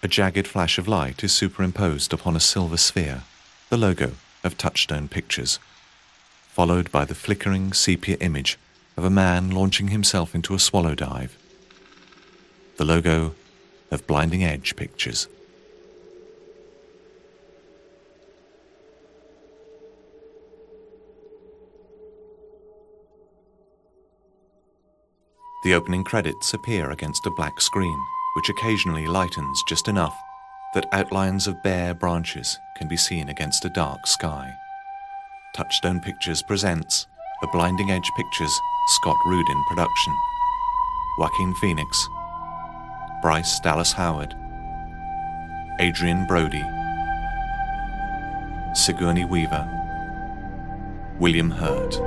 A jagged flash of light is superimposed upon a silver sphere, the logo of Touchstone Pictures, followed by the flickering sepia image of a man launching himself into a swallow dive, the logo of Blinding Edge Pictures. The opening credits appear against a black screen, which occasionally lightens just enough that outlines of bare branches can be seen against a dark sky. Touchstone Pictures presents a Blinding Edge Pictures Scott Rudin production. Joaquin Phoenix, Bryce Dallas Howard, Adrian Brody, Sigourney Weaver, William Hurt.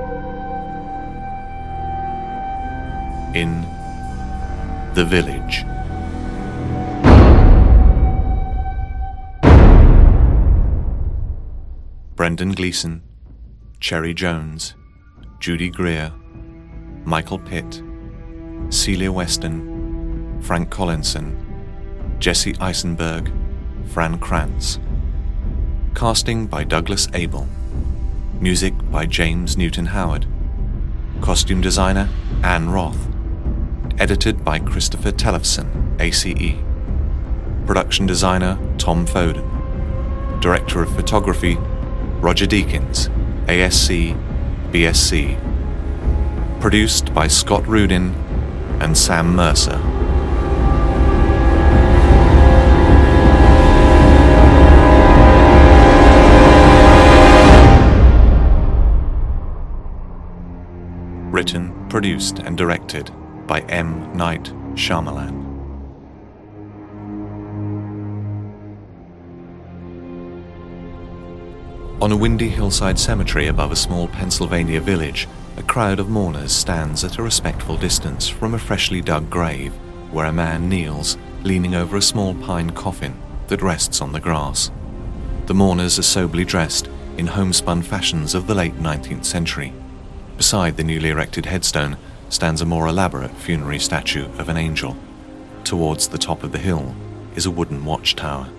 In The Village. Brendan Gleeson, Cherry Jones, Judy Greer, Michael Pitt, Celia Weston, Frank Collinson, Jesse Eisenberg, Fran Kranz. Casting by Douglas Abel. Music by James Newton Howard. Costume designer Anne Roth. Edited by Christopher Tellefson, ACE. Production designer Tom Foden. Director of photography Roger Deakins, ASC, BSc. Produced by Scott Rudin and Sam Mercer. Written, produced and directed by M. Night Shyamalan. On a windy hillside cemetery above a small Pennsylvania village, a crowd of mourners stands at a respectful distance from a freshly dug grave, where a man kneels, leaning over a small pine coffin that rests on the grass. The mourners are soberly dressed in homespun fashions of the late 19th century. Beside the newly erected headstone stands a more elaborate funerary statue of an angel. Towards the top of the hill is a wooden watchtower.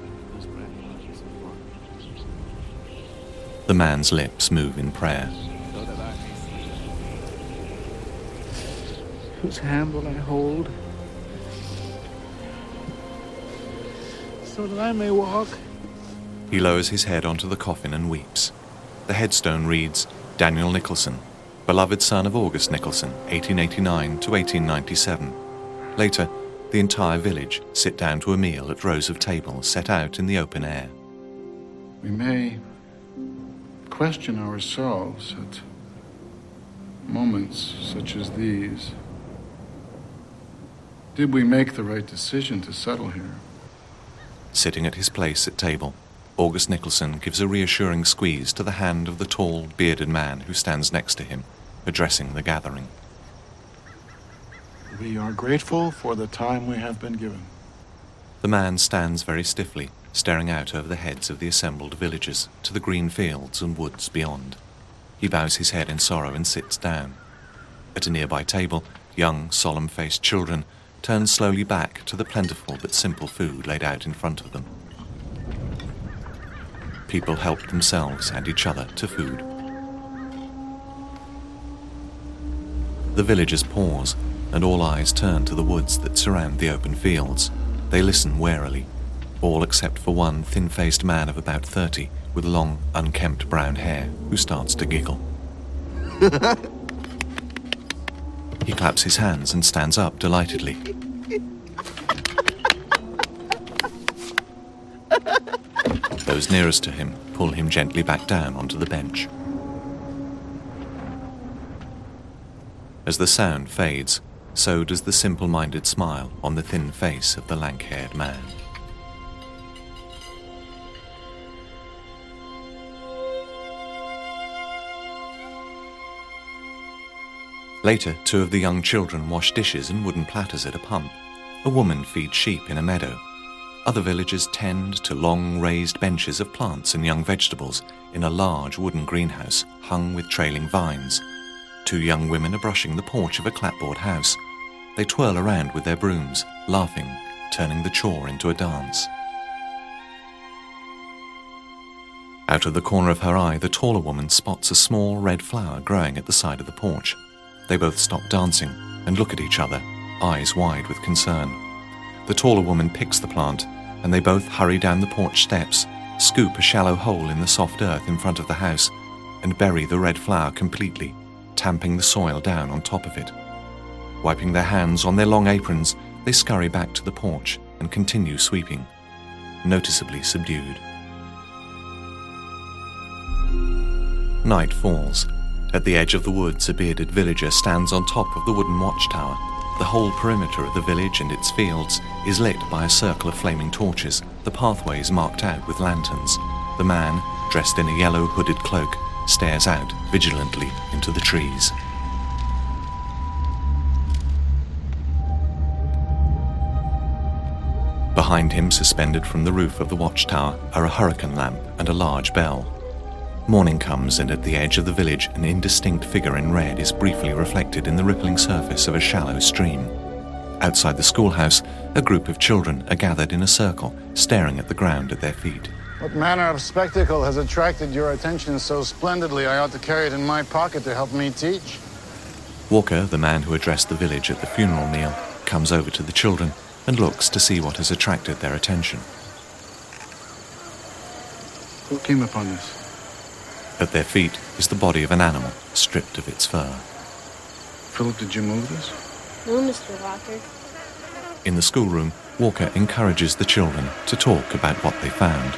The man's lips move in prayer. Whose hand will I hold, so that I may walk? He lowers his head onto the coffin and weeps. The headstone reads, Daniel Nicholson, beloved son of August Nicholson, 1889 to 1897. Later, the entire village sit down to a meal at rows of tables set out in the open air. We may question ourselves at moments such as these. Did we make the right decision to settle here? Sitting at his place at table, August Nicholson gives a reassuring squeeze to the hand of the tall, bearded man who stands next to him, addressing the gathering. We are grateful for the time we have been given. The man stands very stiffly, staring out over the heads of the assembled villagers to the green fields and woods beyond. He bows his head in sorrow and sits down. At a nearby table, young, solemn-faced children turn slowly back to the plentiful but simple food laid out in front of them. People help themselves and each other to food. The villagers pause, and all eyes turn to the woods that surround the open fields. They listen warily, all except for one thin-faced man of about 30 with long, unkempt brown hair who starts to giggle. He claps his hands and stands up delightedly. Those nearest to him pull him gently back down onto the bench. As the sound fades, so does the simple-minded smile on the thin face of the lank-haired man. Later, 2 of the young children wash dishes in wooden platters at a pump. A woman feeds sheep in a meadow. Other villagers tend to long raised benches of plants and young vegetables in a large wooden greenhouse hung with trailing vines. 2 young women are brushing the porch of a clapboard house. They twirl around with their brooms, laughing, turning the chore into a dance. Out of the corner of her eye, the taller woman spots a small red flower growing at the side of the porch. They both stop dancing and look at each other, eyes wide with concern. The taller woman picks the plant, and they both hurry down the porch steps, scoop a shallow hole in the soft earth in front of the house, and bury the red flower completely, tamping the soil down on top of it. Wiping their hands on their long aprons, they scurry back to the porch and continue sweeping, noticeably subdued. Night falls. At the edge of the woods, a bearded villager stands on top of the wooden watchtower. The whole perimeter of the village and its fields is lit by a circle of flaming torches, the pathways marked out with lanterns. The man, dressed in a yellow hooded cloak, stares out vigilantly into the trees. Behind him, suspended from the roof of the watchtower, are a hurricane lamp and a large bell. Morning comes, and at the edge of the village, an indistinct figure in red is briefly reflected in the rippling surface of a shallow stream. Outside the schoolhouse, a group of children are gathered in a circle, staring at the ground at their feet. What manner of spectacle has attracted your attention so splendidly I ought to carry it in my pocket to help me teach? Walker, the man who addressed the village at the funeral meal, comes over to the children and looks to see what has attracted their attention. Who came upon this? At their feet is the body of an animal, stripped of its fur. Philip, did you move this? No, Mr. Walker. In the schoolroom, Walker encourages the children to talk about what they found.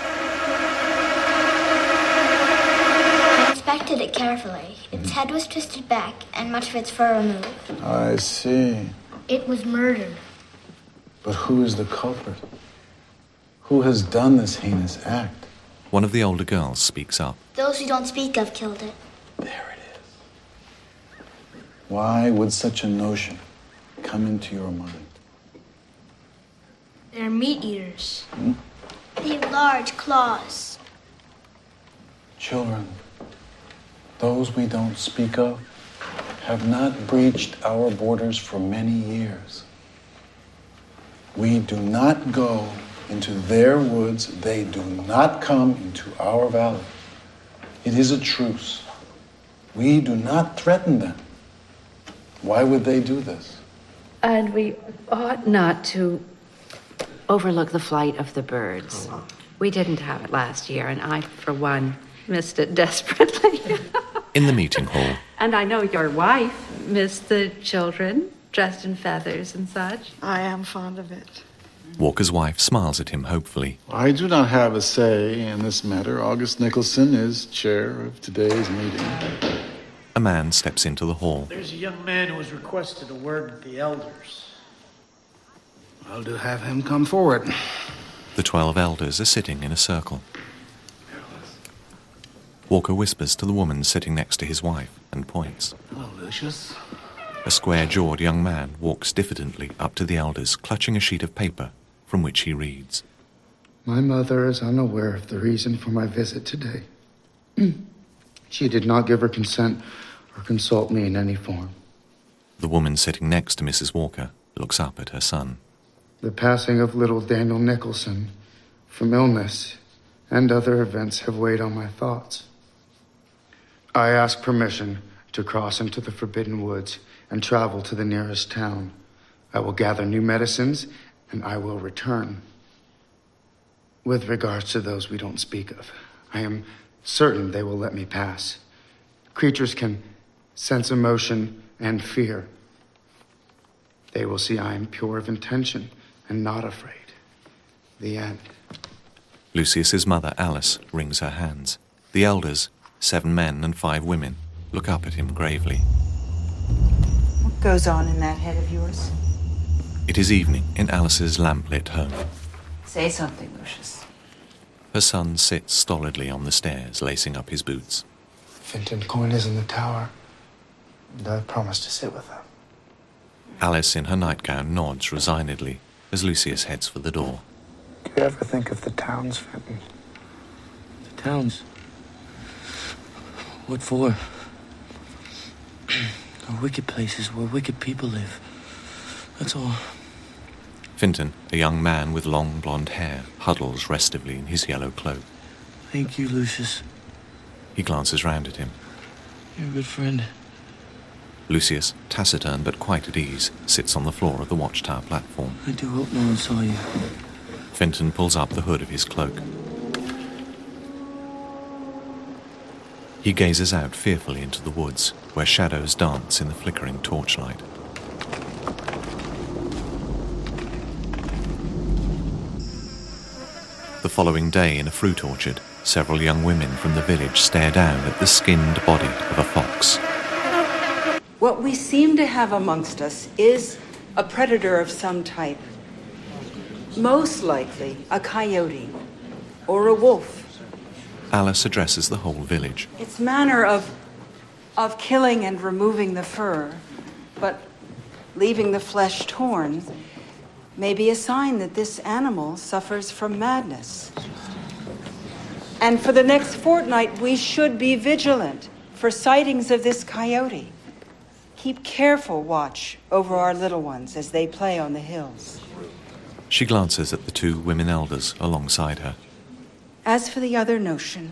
I inspected it carefully. Its head was twisted back and much of its fur removed. I see. It was murdered. But who is the culprit? Who has done this heinous act? One of the older girls speaks up. Those who don't speak of killed it. There it is. Why would such a notion come into your mind? They're meat eaters. They have large claws. Children, those we don't speak of have not breached our borders for many years. We do not go into their woods. They do not come into our valley. It is a truce. We do not threaten them. Why would they do this? And we ought not to overlook the flight of the birds. We didn't have it last year, and I, for one, missed it desperately. In the meeting hall, And I know your wife missed the children, dressed in feathers and such. I am fond of it. Walker's wife smiles at him hopefully. I do not have a say in this matter. August Nicholson is chair of today's meeting. A man steps into the hall. There's a young man who has requested a word with the elders. I'll do have him come forward. The 12 elders are sitting in a circle. Walker whispers to the woman sitting next to his wife and points. Hello, Lucius. A square-jawed young man walks diffidently up to the elders, clutching a sheet of paper from which he reads. My mother is unaware of the reason for my visit today. She did not give her consent or consult me in any form. The woman sitting next to Mrs. Walker looks up at her son. The passing of little Daniel Nicholson from illness and other events have weighed on my thoughts. I ask permission to cross into the Forbidden Woods and travel to the nearest town. I will gather new medicines and I will return. With regards to those we don't speak of, I am certain they will let me pass. Creatures can sense emotion and fear. They will see I am pure of intention and not afraid. The end. Lucius's mother, Alice, wrings her hands. The elders, 7 men and 5 women, look up at him gravely. What goes on in that head of yours? It is evening in Alice's lamplit home. Say something, Lucius. Her son sits stolidly on the stairs, lacing up his boots. Finton Coin is in the tower, and I promised to sit with them. Alice, in her nightgown, nods resignedly as Lucius heads for the door. Do you ever think of the towns, Finton? The towns? What for? Are wicked places where wicked people live. That's all. Finton, a young man with long blonde hair, huddles restively in his yellow cloak. Thank you, Lucius. He glances round at him. You're a good friend. Lucius, taciturn but quite at ease, sits on the floor of the watchtower platform. I do hope no one saw you. Finton pulls up the hood of his cloak. He gazes out fearfully into the woods, where shadows dance in the flickering torchlight. The following day in a fruit orchard, several young women from the village stare down at the skinned body of a fox. What we seem to have amongst us is a predator of some type. Most likely a coyote or a wolf. Alice addresses the whole village. Its manner of killing and removing the fur, but leaving the flesh torn, may be a sign that this animal suffers from madness. And for the next fortnight, we should be vigilant for sightings of this coyote. Keep careful watch over our little ones as they play on the hills. She glances at the two women elders alongside her. As for the other notion,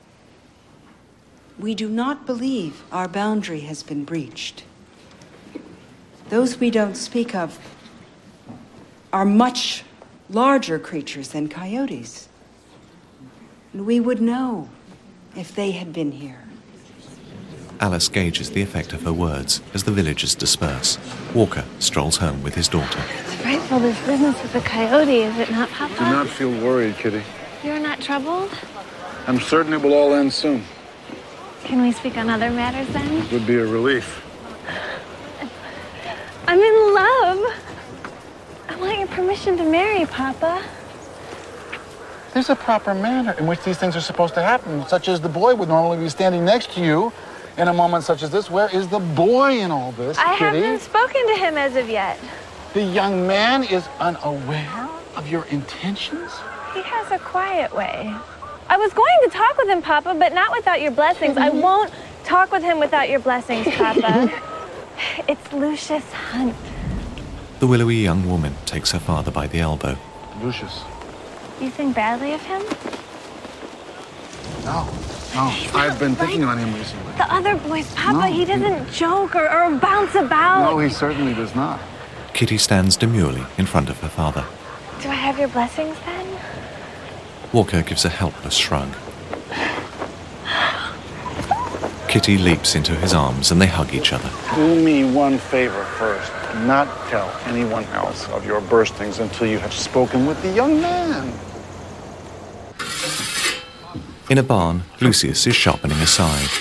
we do not believe our boundary has been breached. Those we don't speak of are much larger creatures than coyotes. And we would know if they had been here. Alice gauges the effect of her words as the villagers disperse. Walker strolls home with his daughter. It's frightful, this business with the coyote, is it not, Papa? Do not feel worried, Kitty. You're not troubled? I'm certain it will all end soon. Can we speak on other matters then? It would be a relief. I'm in love. I want your permission to marry, Papa. There's a proper manner in which these things are supposed to happen, such as the boy would normally be standing next to you in a moment such as this. Where is the boy in all this, I Kitty? haven't spoken to him as of yet. The young man is unaware of your intentions? He has a quiet way. I was going to talk with him, Papa, but not without your blessings. I won't talk with him without your blessings, Papa. It's Lucius Hunt. The willowy young woman takes her father by the elbow. Lucius. You think badly of him? No. I've been picking on him recently. The other boys, Papa, No, he doesn't joke or bounce about. No, he certainly does not. Kitty stands demurely in front of her father. Do I have your blessings then? Walker gives a helpless shrug. Kitty leaps into his arms and they hug each other. Do me one favor first. Do not tell anyone else of your burstings until you have spoken with the young man. In a barn, Lucius is sharpening a scythe.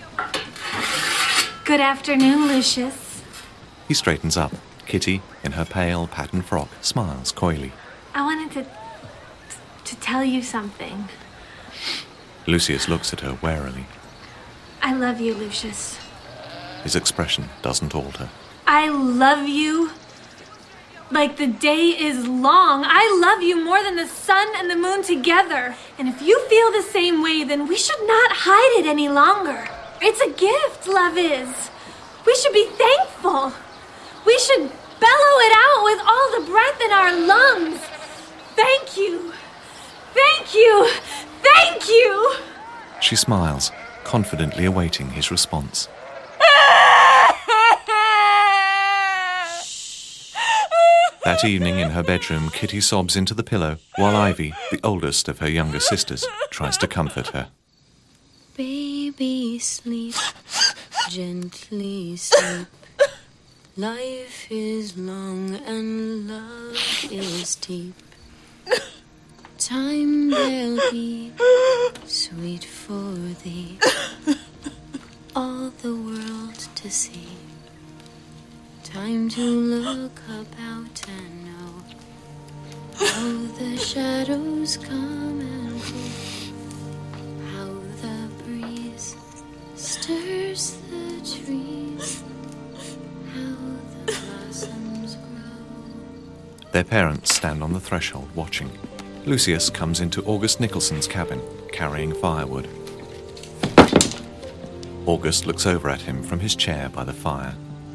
Good afternoon, Lucius. He straightens up. Kitty, in her pale patterned frock, smiles coyly. I wanted to tell you something. Lucius looks at her warily. I love you, Lucius. His expression doesn't alter. I love you like the day is long. I love you more than the sun and the moon together. And if you feel the same way, then we should not hide it any longer. It's a gift, love is. We should be thankful. We should bellow it out with all the breath in our lungs. Thank you. Thank you. Thank you. She smiles, confidently awaiting his response. That evening in her bedroom, Kitty sobs into the pillow, while Ivy, the oldest of her younger sisters, tries to comfort her. Baby, sleep, gently sleep. Life is long and love is deep. Time there'll be sweet for thee, all the world to see. Time to look about and know how the shadows come and go, how the breeze stirs the trees, how the blossoms grow. Their parents stand on the threshold watching. Lucius comes into August Nicholson's cabin, carrying firewood. August looks over at him from his chair by the fire.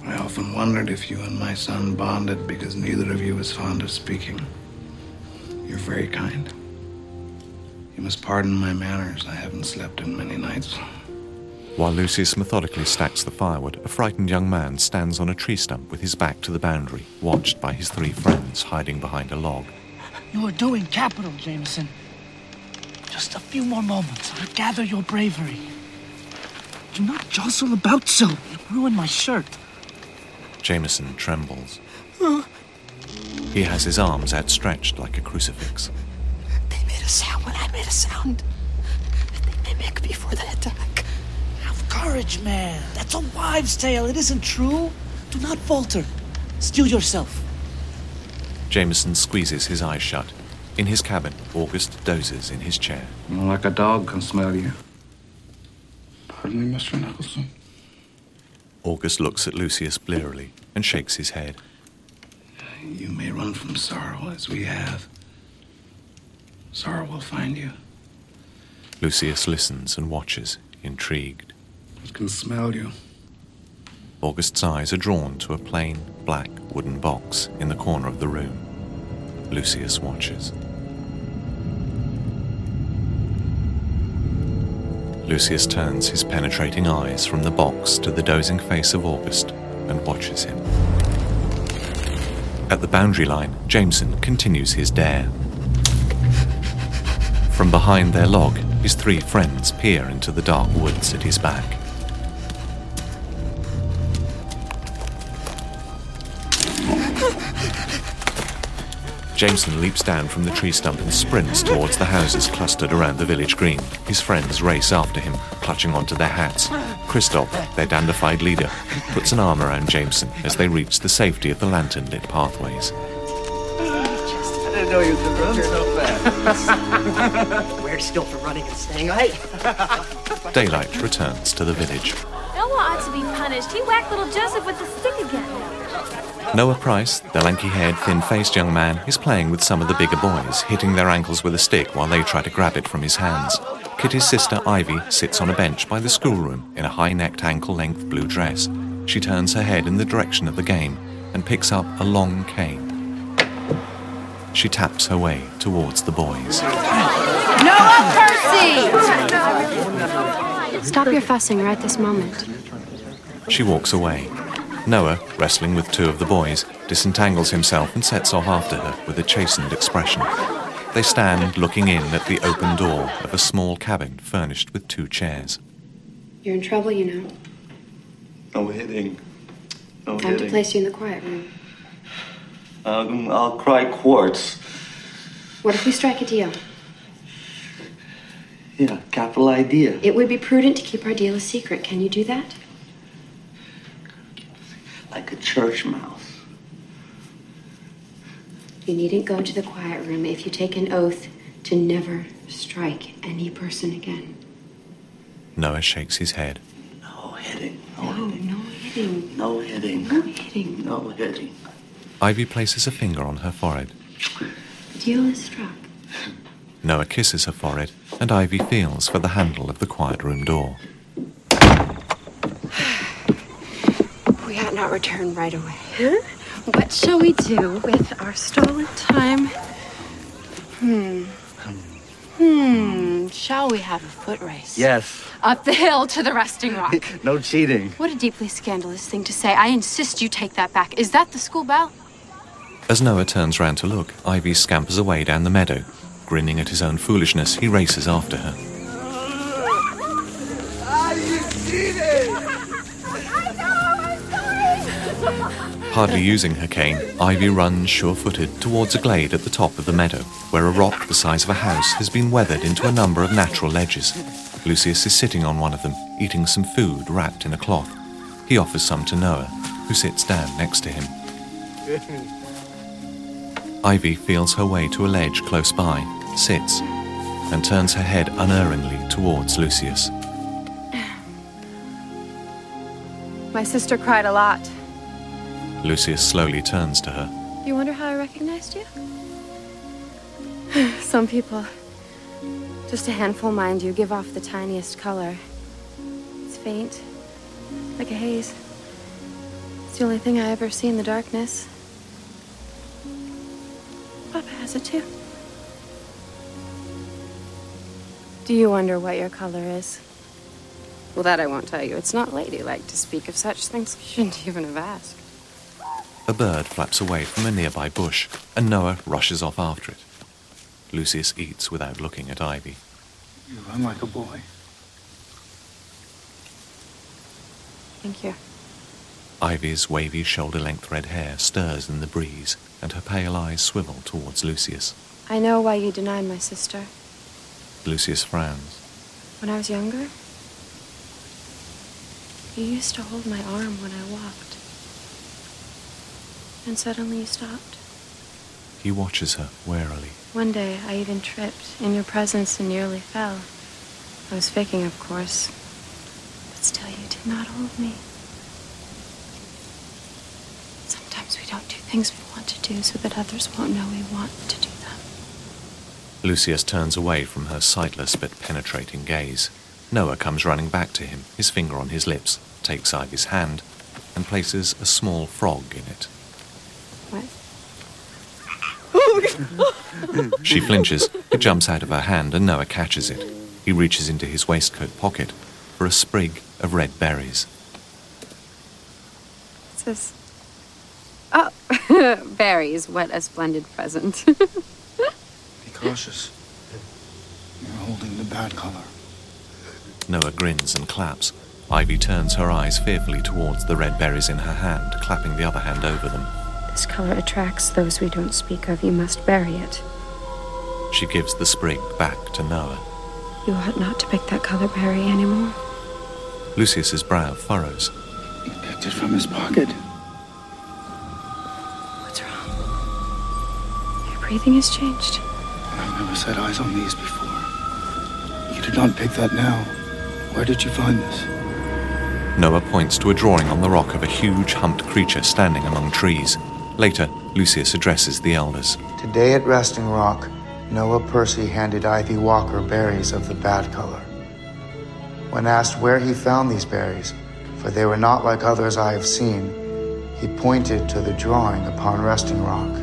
I often wondered if you and my son bonded because neither of you is fond of speaking. You're very kind. You must pardon my manners. I haven't slept in many nights. While Lucius methodically stacks the firewood, a frightened young man stands on a tree stump with his back to the boundary, watched by his 3 friends hiding behind a log. You are doing capital, Jameson. Just a few more moments. I gather your bravery. Do not jostle about so. You'll ruin my shirt. Jameson trembles. He has his arms outstretched like a crucifix. They made a sound when I made a sound. They mimic before the attack. Have courage, man. That's a wives' tale. It isn't true. Do not falter. Steel yourself. Jameson squeezes his eyes shut. In his cabin, August dozes in his chair. Like a dog can smell you. Pardon me, Mr. Nicholson. August looks at Lucius blearily and shakes his head. You may run from sorrow as we have. Sorrow will find you. Lucius listens and watches, intrigued. It can smell you. August's eyes are drawn to a plain, black wooden box in the corner of the room. Lucius watches. Lucius turns his penetrating eyes from the box to the dozing face of August and watches him. At the boundary line, Jameson continues his dare. From behind their log, his 3 friends peer into the dark woods at his back. Jameson leaps down from the tree stump and sprints towards the houses clustered around the village green. His friends race after him, clutching onto their hats. Christoph, their dandified leader, puts an arm around Jameson as they reach the safety of the lantern-lit pathways. I didn't know you could run so fast. We're still for running and staying late. Daylight returns to the village. Noah ought to be punished. He whacked little Joseph with the stick again. Noah Price, the lanky-haired, thin-faced young man, is playing with some of the bigger boys, hitting their ankles with a stick while they try to grab it from his hands. Kitty's sister, Ivy, sits on a bench by the schoolroom in a high-necked, ankle-length blue dress. She turns her head in the direction of the game and picks up a long cane. She taps her way towards the boys. Noah Percy! Stop your fussing right this moment. She walks away. Noah, wrestling with 2 of the boys, disentangles himself and sets off after her with a chastened expression. They stand looking in at the open door of a small cabin furnished with 2 chairs. You're in trouble, you know. No hitting. No Time hitting. to place you in the quiet room. I'll cry quartz. What if we strike a deal? Yeah, capital idea. It would be prudent to keep our deal a secret. Can you do that? Like a church mouse. You needn't go to the quiet room if you take an oath to never strike any person again. Noah shakes his head. No hitting. No hitting. No hitting. No hitting. No hitting. Ivy places a finger on her forehead. The deal is struck. Noah kisses her forehead, and Ivy feels for the handle of the quiet room door. We ought not return right away. Huh? What shall we do with our stolen time? Shall we have a foot race? Yes. Up the hill to the resting rock. No cheating. What a deeply scandalous thing to say. I insist you take that back. Is that the school bell? As Noah turns round to look, Ivy scampers away down the meadow. Grinning at his own foolishness, he races after her. You cheated! Hardly using her cane, Ivy runs sure-footed towards a glade at the top of the meadow, where a rock the size of a house has been weathered into a number of natural ledges. Lucius is sitting on one of them, eating some food wrapped in a cloth. He offers some to Noah, who sits down next to him. Ivy feels her way to a ledge close by, sits, and turns her head unerringly towards Lucius. My sister cried a lot. Lucius slowly turns to her. You wonder how I recognized you? Some people, just a handful, mind you, give off the tiniest color. It's faint, like a haze. It's the only thing I ever see in the darkness. Papa has it too. Do you wonder what your color is? Well, that I won't tell you. It's not ladylike to speak of such things. You shouldn't even have asked. A bird flaps away from a nearby bush, and Noah rushes off after it. Lucius eats without looking at Ivy. You run like a boy. Thank you. Ivy's wavy shoulder-length red hair stirs in the breeze, and her pale eyes swivel towards Lucius. I know why you denied my sister. Lucius frowns. When I was younger, you used to hold my arm when I walked. And suddenly you stopped. He watches her warily. One day, I even tripped in your presence and nearly fell. I was faking, of course. But still, you did not hold me. Sometimes we don't do things we want to do so that others won't know we want to do them. Lucius turns away from her sightless but penetrating gaze. Noah comes running back to him, his finger on his lips, takes Ivy's hand, and places a small frog in it. What? She flinches, it jumps out of her hand, and Noah catches it. He reaches into his waistcoat pocket for a sprig of red berries. What's this? Oh, berries. What a splendid present. Be cautious. You're holding the bad color. Noah grins and claps. Ivy turns her eyes fearfully towards the red berries in her hand, clapping the other hand over them. This color attracts those we don't speak of. You must bury it. She gives the sprig back to Noah. You ought not to pick that color berry anymore. Lucius's brow furrows. He picked it from his pocket. What's wrong? Your breathing has changed. I've never set eyes on these before. You did not pick that now. Where did you find this? Noah points to a drawing on the rock of a huge humped creature standing among trees. Later, Lucius addresses the elders. Today at Resting Rock, Noah Percy handed Ivy Walker berries of the bad color. When asked where he found these berries, for they were not like others I have seen, he pointed to the drawing upon Resting Rock.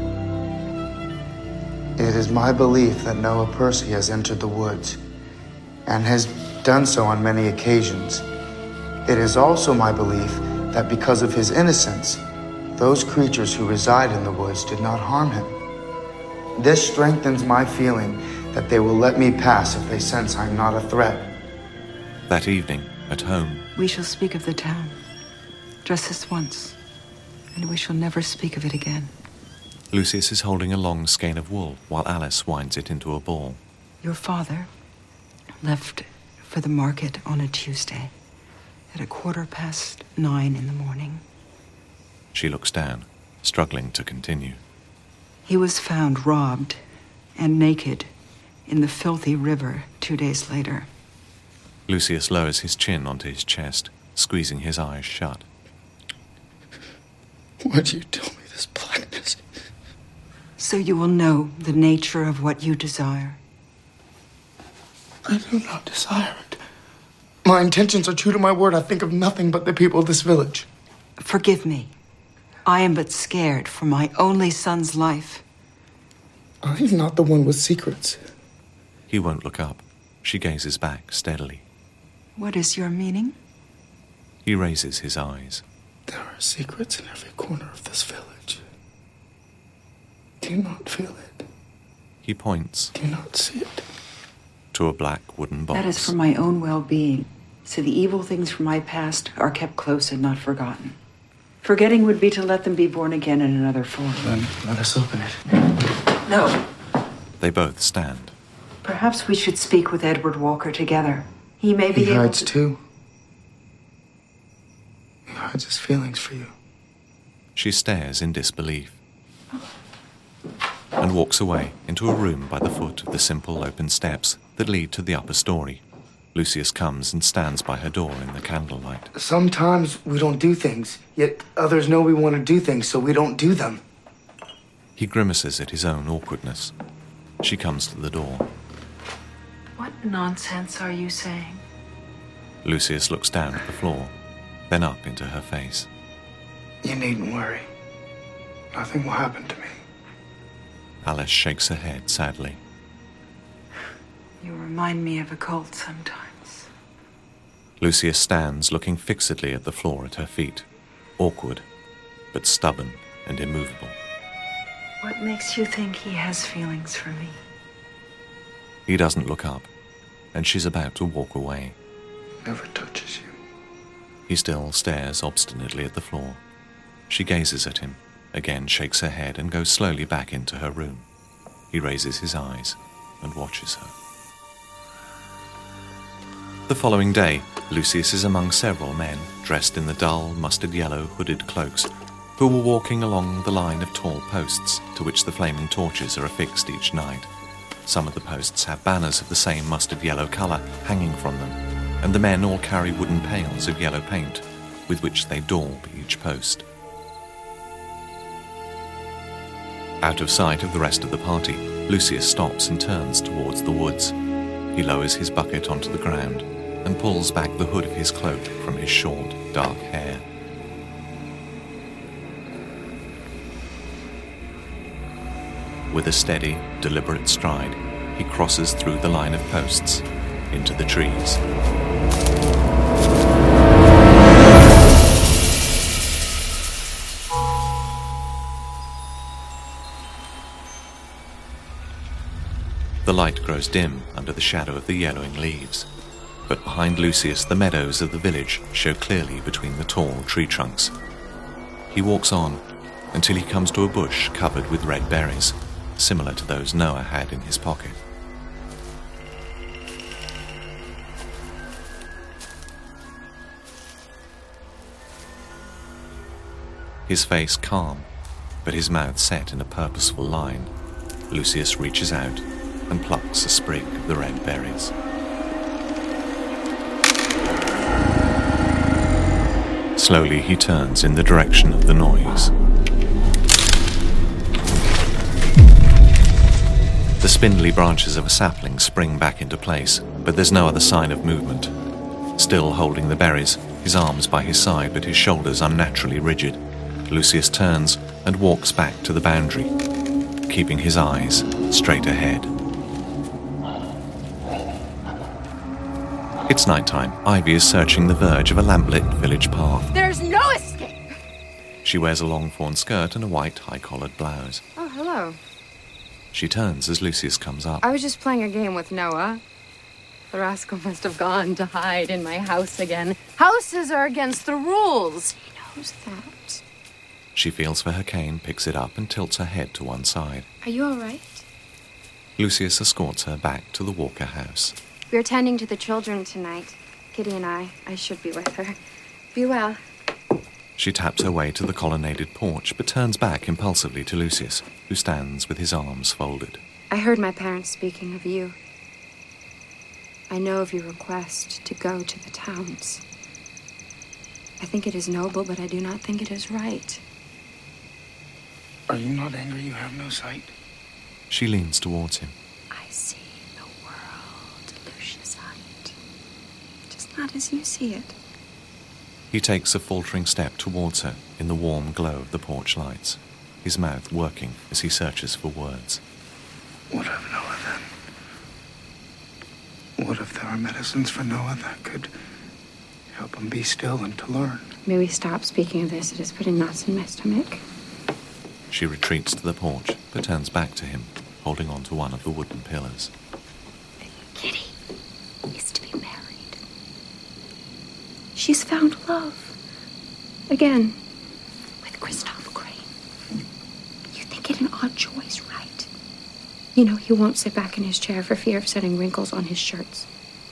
It is my belief that Noah Percy has entered the woods, and has done so on many occasions. It is also my belief that because of his innocence, those creatures who reside in the woods did not harm him. This strengthens my feeling that they will let me pass if they sense I'm not a threat. That evening, at home, We shall speak of the town. Just this once. And we shall never speak of it again. Lucius is holding a long skein of wool while Alice winds it into a ball. Your father left for the market on a Tuesday at 9:15 in the morning. She looks down, struggling to continue. He was found robbed and naked in the filthy river 2 days later. Lucius lowers his chin onto his chest, squeezing his eyes shut. Why do you tell me this blackness? So you will know the nature of what you desire. I do not desire it. My intentions are true to my word. I think of nothing but the people of this village. Forgive me. I am but scared for my only son's life. I'm not the one with secrets. He won't look up. She gazes back steadily. What is your meaning? He raises his eyes. There are secrets in every corner of this village. Do you not feel it? He points. Do you not see it? To a black wooden box. That is for my own well-being, so the evil things from my past are kept close and not forgotten. Forgetting would be to let them be born again in another form. Then let us open it. No. They both stand. Perhaps we should speak with Edward Walker together. He may be He able hides to... too. He hides his feelings for you. She stares in disbelief and walks away into a room by the foot of the simple open steps that lead to the upper story. Lucius comes and stands by her door in the candlelight. Sometimes we don't do things, yet others know we want to do things, so we don't do them. He grimaces at his own awkwardness. She comes to the door. What nonsense are you saying? Lucius looks down at the floor, then up into her face. You needn't worry. Nothing will happen to me. Alice shakes her head sadly. You remind me of a colt sometimes. Lucius stands looking fixedly at the floor at her feet, awkward, but stubborn and immovable. What makes you think he has feelings for me? He doesn't look up, and she's about to walk away. Never touches you. He still stares obstinately at the floor. She gazes at him, again shakes her head, and goes slowly back into her room. He raises his eyes and watches her. The following day, Lucius is among several men dressed in the dull, mustard-yellow hooded cloaks who were walking along the line of tall posts to which the flaming torches are affixed each night. Some of the posts have banners of the same mustard-yellow colour hanging from them, and the men all carry wooden pails of yellow paint with which they daub each post. Out of sight of the rest of the party, Lucius stops and turns towards the woods. He lowers his bucket onto the ground and pulls back the hood of his cloak from his short, dark hair. With a steady, deliberate stride, he crosses through the line of posts into the trees. The light grows dim under the shadow of the yellowing leaves, but behind Lucius the meadows of the village show clearly between the tall tree trunks. He walks on until he comes to a bush covered with red berries, similar to those Noah had in his pocket. His face calm, but his mouth set in a purposeful line, Lucius reaches out and plucks a sprig of the red berries. Slowly he turns in the direction of the noise. The spindly branches of a sapling spring back into place, but there's no other sign of movement. Still holding the berries, his arms by his side but his shoulders unnaturally rigid, Lucius turns and walks back to the boundary, keeping his eyes straight ahead. It's nighttime. Ivy is searching the verge of a lamplit village path. There's no escape! She wears a long fawn skirt and a white high-collared blouse. Oh, hello. She turns as Lucius comes up. I was just playing a game with Noah. The rascal must have gone to hide in my house again. Houses are against the rules. He knows that. She feels for her cane, picks it up, and tilts her head to one side. Are you all right? Lucius escorts her back to the Walker house. We're tending to the children tonight. Kitty and I should be with her. Be well. She taps her way to the colonnaded porch, but turns back impulsively to Lucius, who stands with his arms folded. I heard my parents speaking of you. I know of your request to go to the towns. I think it is noble, but I do not think it is right. Are you not angry you have no sight? She leans towards him. I see the world, Lucius Hunt. Just not as you see it. He takes a faltering step towards her in the warm glow of the porch lights, his mouth working as he searches for words. What of Noah, then? What if there are medicines for Noah that could help him be still and to learn? May we stop speaking of this? It is putting knots in my stomach. She retreats to the porch, but turns back to him, holding on to one of the wooden pillars. Kitty is to be married. She's found love. Again. With Christoph Crane. You think it an odd choice, right? You know, he won't sit back in his chair for fear of setting wrinkles on his shirts.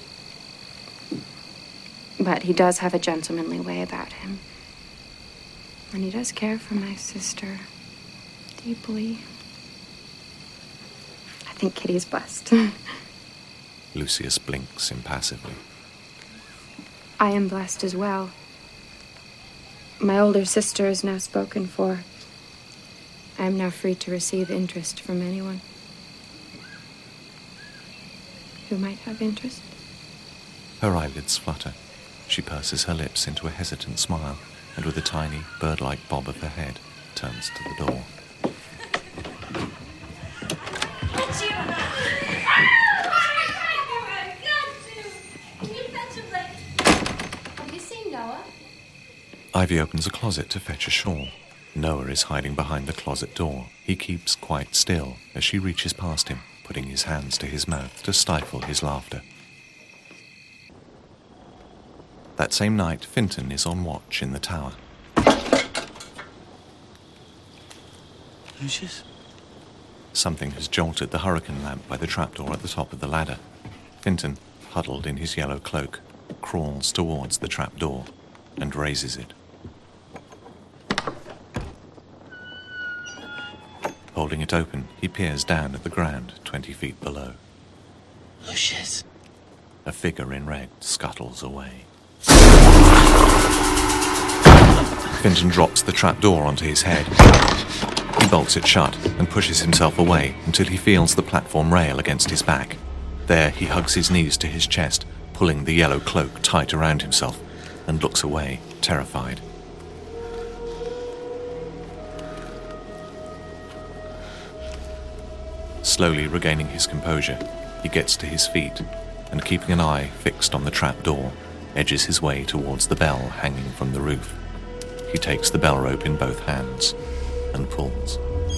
But he does have a gentlemanly way about him. And he does care for my sister. Deeply. I think Kitty's blessed. Lucius blinks impassively. I am blessed as well. My older sister is now spoken for. I am now free to receive interest from anyone who might have interest. Her eyelids flutter. She purses her lips into a hesitant smile and with a tiny, bird-like bob of her head, turns to the door. Have you seen Noah? Ivy opens a closet to fetch a shawl. Noah is hiding behind the closet door. He keeps quite still as she reaches past him, putting his hands to his mouth to stifle his laughter. That same night, Finton is on watch in the tower. Lucius? Something has jolted the hurricane lamp by the trapdoor at the top of the ladder. Finton, huddled in his yellow cloak, crawls towards the trapdoor and raises it. Holding it open, he peers down at the ground 20 feet below. Lucius. A figure in red scuttles away. Finton drops the trapdoor onto his head. He bolts it shut and pushes himself away until he feels the platform rail against his back. There he hugs his knees to his chest, pulling the yellow cloak tight around himself, and looks away, terrified. Slowly regaining his composure, he gets to his feet and, keeping an eye fixed on the trapdoor, edges his way towards the bell hanging from the roof. He takes the bell rope in both hands and pulls.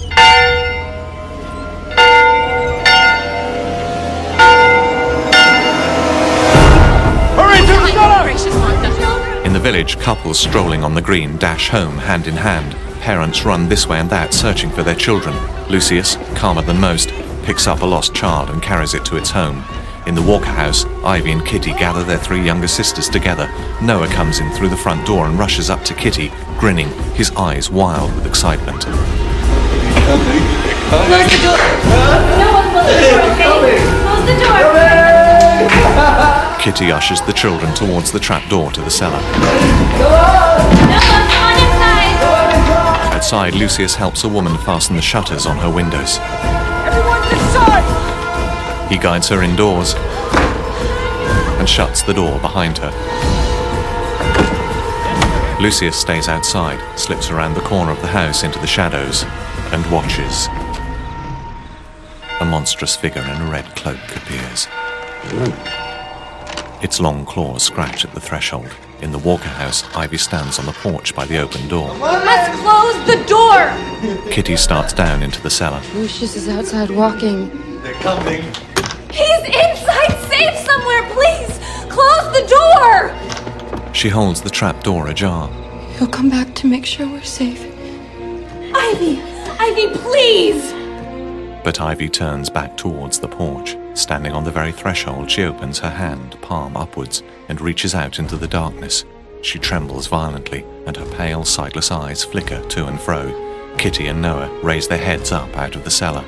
Hurry to the cellar! In the village, couples strolling on the green dash home hand in hand. Parents run this way and that, searching for their children. Lucius, calmer than most, picks up a lost child and carries it to its home. In the Walker house, Ivy and Kitty gather their 3 younger sisters together. Noah comes in through the front door and rushes up to Kitty, grinning, his eyes wild with excitement. Close the door! Close the door! Kitty ushers the children towards the trapdoor to the cellar. Outside, Lucius helps a woman fasten the shutters on her windows. Everyone inside! He guides her indoors and shuts the door behind her. Lucius stays outside, slips around the corner of the house into the shadows, and watches. A monstrous figure in a red cloak appears. Its long claws scratch at the threshold. In the Walker house, Ivy stands on the porch by the open door. We must close the door! Kitty starts down into the cellar. Lucius is outside walking. They're coming. He's inside safe somewhere, please! Close the door! She holds the trap door ajar. He'll come back to make sure we're safe. Ivy! Ivy, please! But Ivy turns back towards the porch. Standing on the very threshold, she opens her hand, palm upwards, and reaches out into the darkness. She trembles violently, and her pale, sightless eyes flicker to and fro. Kitty and Noah raise their heads up out of the cellar.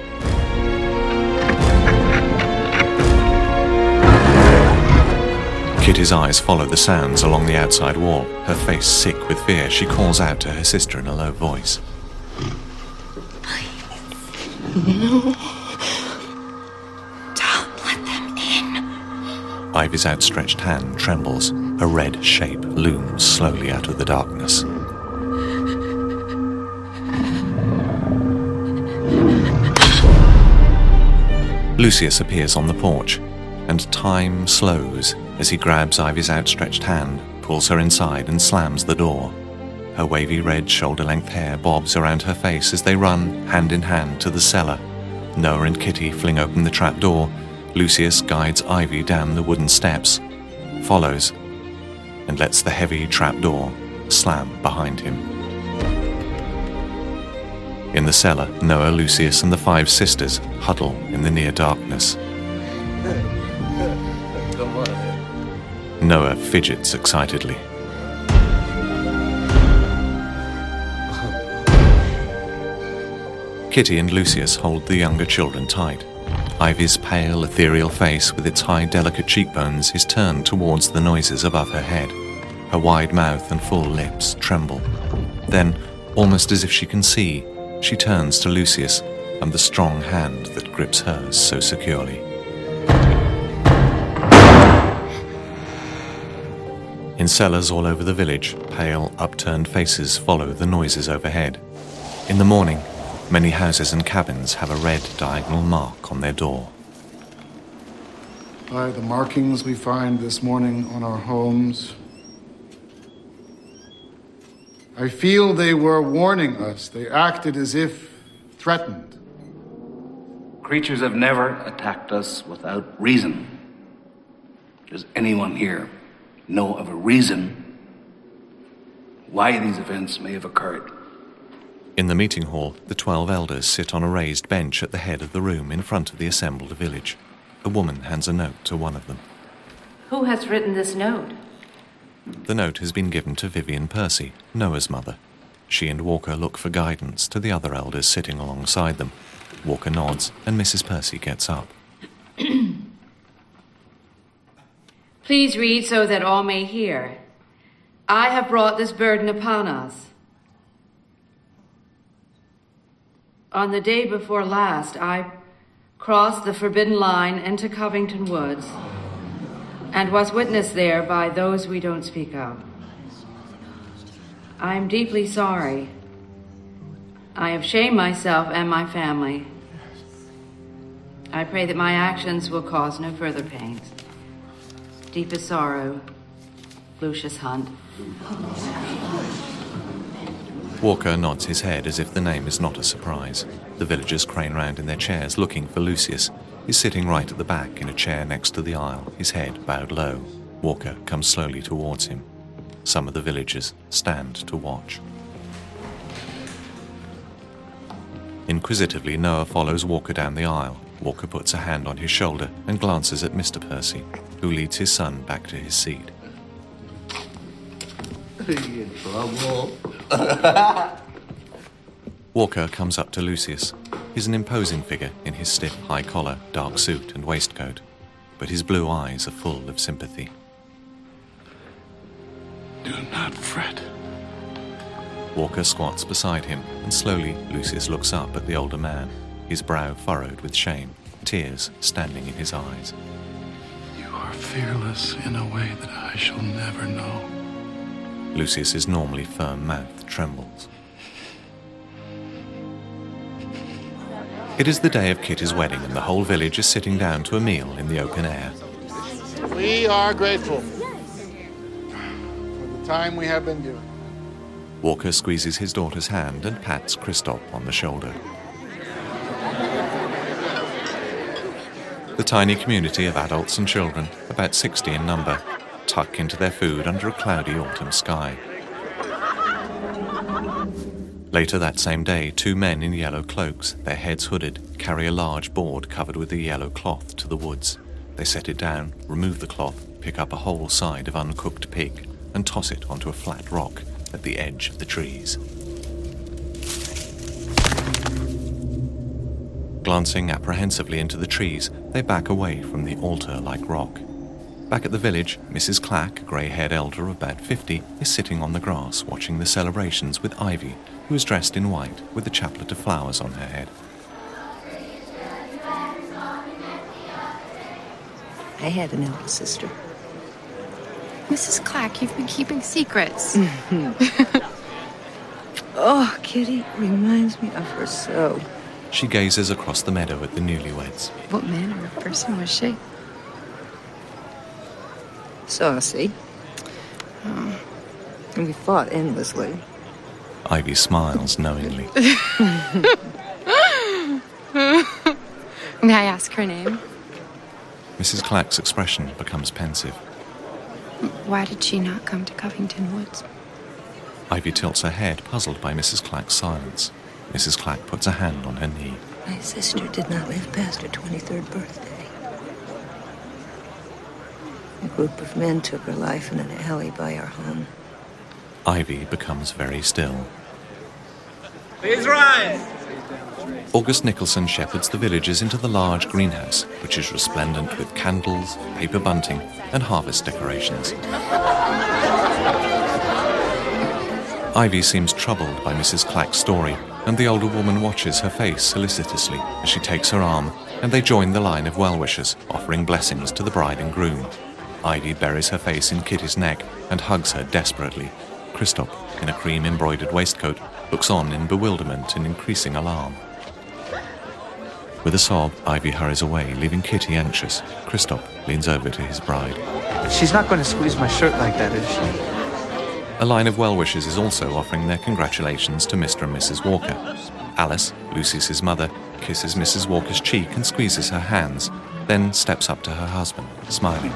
Kitty's eyes follow the sounds along the outside wall. Her face sick with fear, she calls out to her sister in a low voice. No. Don't let them in. Ivy's outstretched hand trembles. A red shape looms slowly out of the darkness. Lucius appears on the porch, and time slows as he grabs Ivy's outstretched hand, pulls her inside, and slams the door. Her wavy red shoulder-length hair bobs around her face as they run, hand in hand, to the cellar. Noah and Kitty fling open the trap door. Lucius guides Ivy down the wooden steps, follows, and lets the heavy trap door slam behind him. In the cellar, Noah, Lucius, and the 5 sisters huddle in the near darkness. Noah fidgets excitedly. Kitty and Lucius hold the younger children tight. Ivy's pale, ethereal face with its high, delicate cheekbones is turned towards the noises above her head. Her wide mouth and full lips tremble. Then, almost as if she can see, she turns to Lucius and the strong hand that grips hers so securely. In cellars all over the village, pale, upturned faces follow the noises overhead. In the morning, many houses and cabins have a red diagonal mark on their door. By the markings we find this morning on our homes, I feel they were warning us. They acted as if threatened. Creatures have never attacked us without reason. Does anyone here know of a reason why these events may have occurred? In the meeting hall, the 12 elders sit on a raised bench at the head of the room in front of the assembled village. A woman hands a note to one of them. Who has written this note? The note has been given to Vivian Percy, Noah's mother. She and Walker look for guidance to the other elders sitting alongside them. Walker nods, and Mrs. Percy gets up. Please read so that all may hear. I have brought this burden upon us. On the day before last, I crossed the forbidden line into Covington Woods and was witnessed there by those we don't speak of. I am deeply sorry. I have shamed myself and my family. I pray that my actions will cause no further pains. Deepest sorrow, Lucius Hunt. Walker nods his head as if the name is not a surprise. The villagers crane round in their chairs looking for Lucius. He's sitting right at the back in a chair next to the aisle, his head bowed low. Walker comes slowly towards him. Some of the villagers stand to watch. Inquisitively, Noah follows Walker down the aisle. Walker puts a hand on his shoulder and glances at Mr. Percy, who leads his son back to his seat. In trouble. Walker comes up to Lucius. He's an imposing figure in his stiff high collar, dark suit and waistcoat, but his blue eyes are full of sympathy. Do not fret. Walker squats beside him, and slowly Lucius looks up at the older man, his brow furrowed with shame, tears standing in his eyes. You are fearless in a way that I shall never know. Lucius's normally firm mouth trembles. It is the day of Kitty's wedding, and the whole village is sitting down to a meal in the open air. We are grateful for the time we have been given. Walker squeezes his daughter's hand and pats Christoph on the shoulder. The tiny community of adults and children, about 60 in number, tuck into their food under a cloudy autumn sky. Later that same day, 2 men in yellow cloaks, their heads hooded, carry a large board covered with a yellow cloth to the woods. They set it down, remove the cloth, pick up a whole side of uncooked pig, and toss it onto a flat rock at the edge of the trees. Glancing apprehensively into the trees, they back away from the altar-like rock. Back at the village, Mrs. Clack, a grey-haired elder of about 50, is sitting on the grass watching the celebrations with Ivy, who is dressed in white with a chaplet of flowers on her head. I had an elder sister. Mrs. Clack, you've been keeping secrets. Oh, Kitty reminds me of her so. She gazes across the meadow at the newlyweds. What manner of person was she? Saucy. And we fought endlessly. Ivy smiles knowingly. May I ask her name? Mrs. Clack's expression becomes pensive. Why did she not come to Covington Woods? Ivy tilts her head, puzzled by Mrs. Clack's silence. Mrs. Clack puts a hand on her knee. My sister did not live past her 23rd birthday. A group of men took her life in an alley by our home. Ivy becomes very still. Please rise. August Nicholson shepherds the villagers into the large greenhouse, which is resplendent with candles, paper bunting, and harvest decorations. Ivy seems troubled by Mrs. Clack's story, and the older woman watches her face solicitously as she takes her arm, and they join the line of well-wishers, offering blessings to the bride and groom. Ivy buries her face in Kitty's neck and hugs her desperately. Kristoff, in a cream-embroidered waistcoat, looks on in bewilderment and increasing alarm. With a sob, Ivy hurries away, leaving Kitty anxious. Kristoff leans over to his bride. She's not going to squeeze my shirt like that, is she? A line of well-wishers is also offering their congratulations to Mr. and Mrs. Walker. Alice, Lucius's mother, kisses Mrs. Walker's cheek and squeezes her hands, then steps up to her husband, smiling.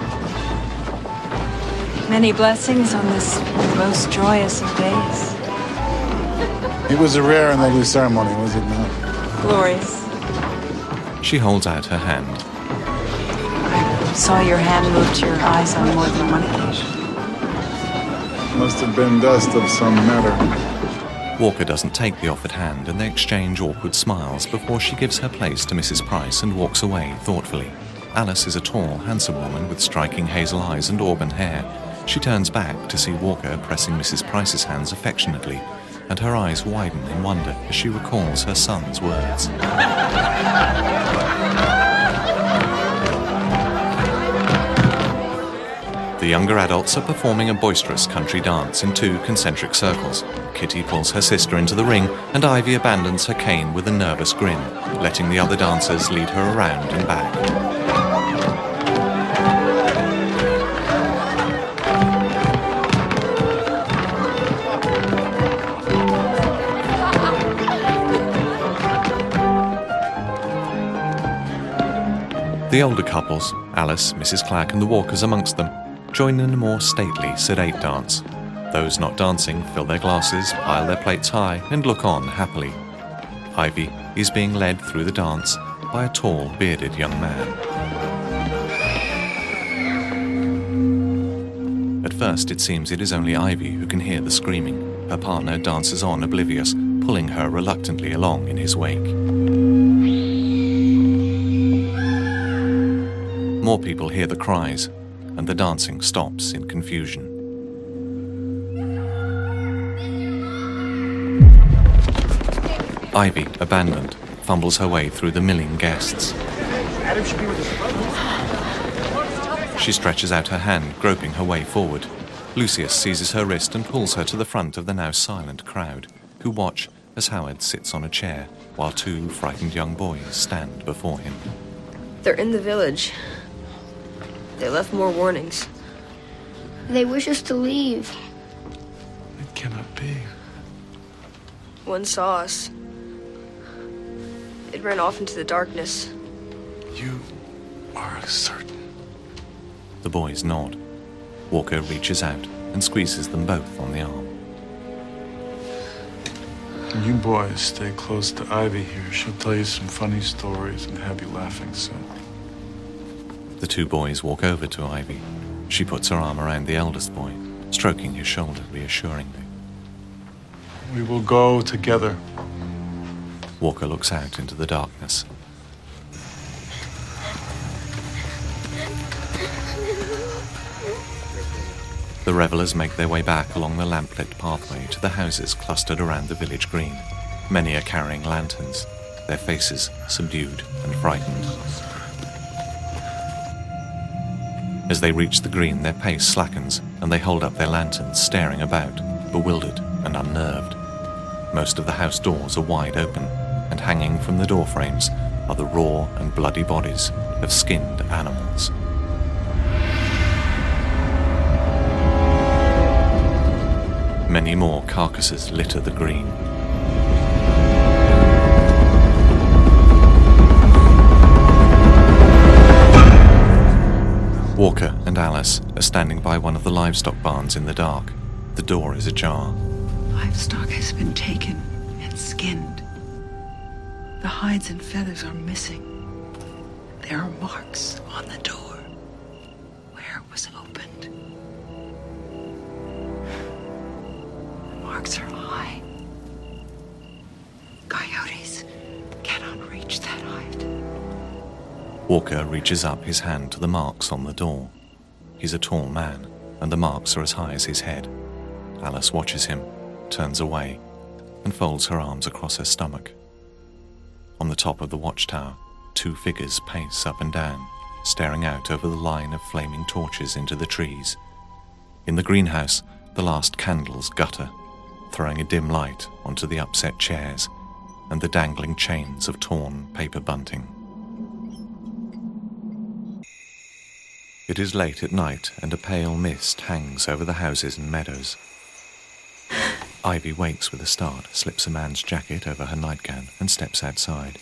Many blessings on this most joyous of days. It was a rare and lovely ceremony, was it not? Glorious. She holds out her hand. I saw your hand move to your eyes on more than one occasion. Must have been dust of some matter. Walker doesn't take the offered hand, and they exchange awkward smiles before she gives her place to Mrs. Price and walks away thoughtfully. Alice is a tall, handsome woman with striking hazel eyes and auburn hair. She turns back to see Walker pressing Mrs. Price's hands affectionately, and her eyes widen in wonder as she recalls her son's words. The younger adults are performing a boisterous country dance in 2 concentric circles. Kitty pulls her sister into the ring, and Ivy abandons her cane with a nervous grin, letting the other dancers lead her around and back. The older couples, Alice, Mrs. Clack and the Walkers amongst them, join in a more stately, sedate dance. Those not dancing fill their glasses, pile their plates high, and look on happily. Ivy is being led through the dance by a tall, bearded young man. At first, it seems it is only Ivy who can hear the screaming. Her partner dances on oblivious, pulling her reluctantly along in his wake. More people hear the cries, and the dancing stops in confusion. Ivy, abandoned, fumbles her way through the milling guests. Adam should be with his brother. She stretches out her hand, groping her way forward. Lucius seizes her wrist and pulls her to the front of the now silent crowd, who watch as Howard sits on a chair, while 2 frightened young boys stand before him. They're in the village. They left more warnings. They wish us to leave. It cannot be. One saw us. It ran off into the darkness. You are certain? The boys nod. Walker reaches out and squeezes them both on the arm. You boys stay close to Ivy here. She'll tell you some funny stories and have you laughing soon. The 2 boys walk over to Ivy. She puts her arm around the eldest boy, stroking his shoulder reassuringly. We will go together. Walker looks out into the darkness. The revelers make their way back along the lamplit pathway to the houses clustered around the village green. Many are carrying lanterns, their faces subdued and frightened. As they reach the green, their pace slackens, and they hold up their lanterns, staring about, bewildered and unnerved. Most of the house doors are wide open, and hanging from the door frames are the raw and bloody bodies of skinned animals. Many more carcasses litter the green. Walker and Alice are standing by one of the livestock barns in the dark. The door is ajar. Livestock has been taken and skinned. The hides and feathers are missing. There are marks on the door where it was opened. The marks are high. Coyotes cannot reach that height. Walker reaches up his hand to the marks on the door. He's a tall man, and the marks are as high as his head. Alice watches him, turns away, and folds her arms across her stomach. On the top of the watchtower, 2 figures pace up and down, staring out over the line of flaming torches into the trees. In the greenhouse, the last candles gutter, throwing a dim light onto the upset chairs and the dangling chains of torn paper bunting. It is late at night, and a pale mist hangs over the houses and meadows. Ivy wakes with a start, slips a man's jacket over her nightgown, and steps outside.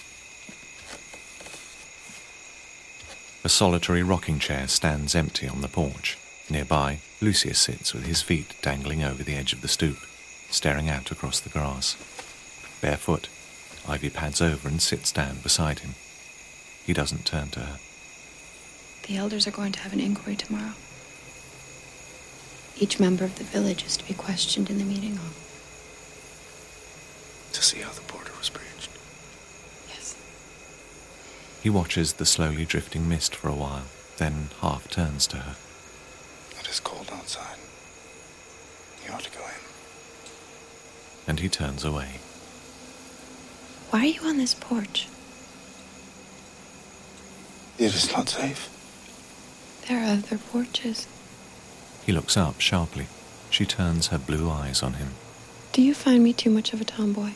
A solitary rocking chair stands empty on the porch. Nearby, Lucius sits with his feet dangling over the edge of the stoop, staring out across the grass. Barefoot, Ivy pads over and sits down beside him. He doesn't turn to her. The elders are going to have an inquiry tomorrow. Each member of the village is to be questioned in the meeting hall. To see how the border was breached. Yes. He watches the slowly drifting mist for a while, then half turns to her. It is cold outside. You ought to go in. And he turns away. Why are you on this porch? It is not safe. There are other porches. He looks up sharply. She turns her blue eyes on him. Do you find me too much of a tomboy?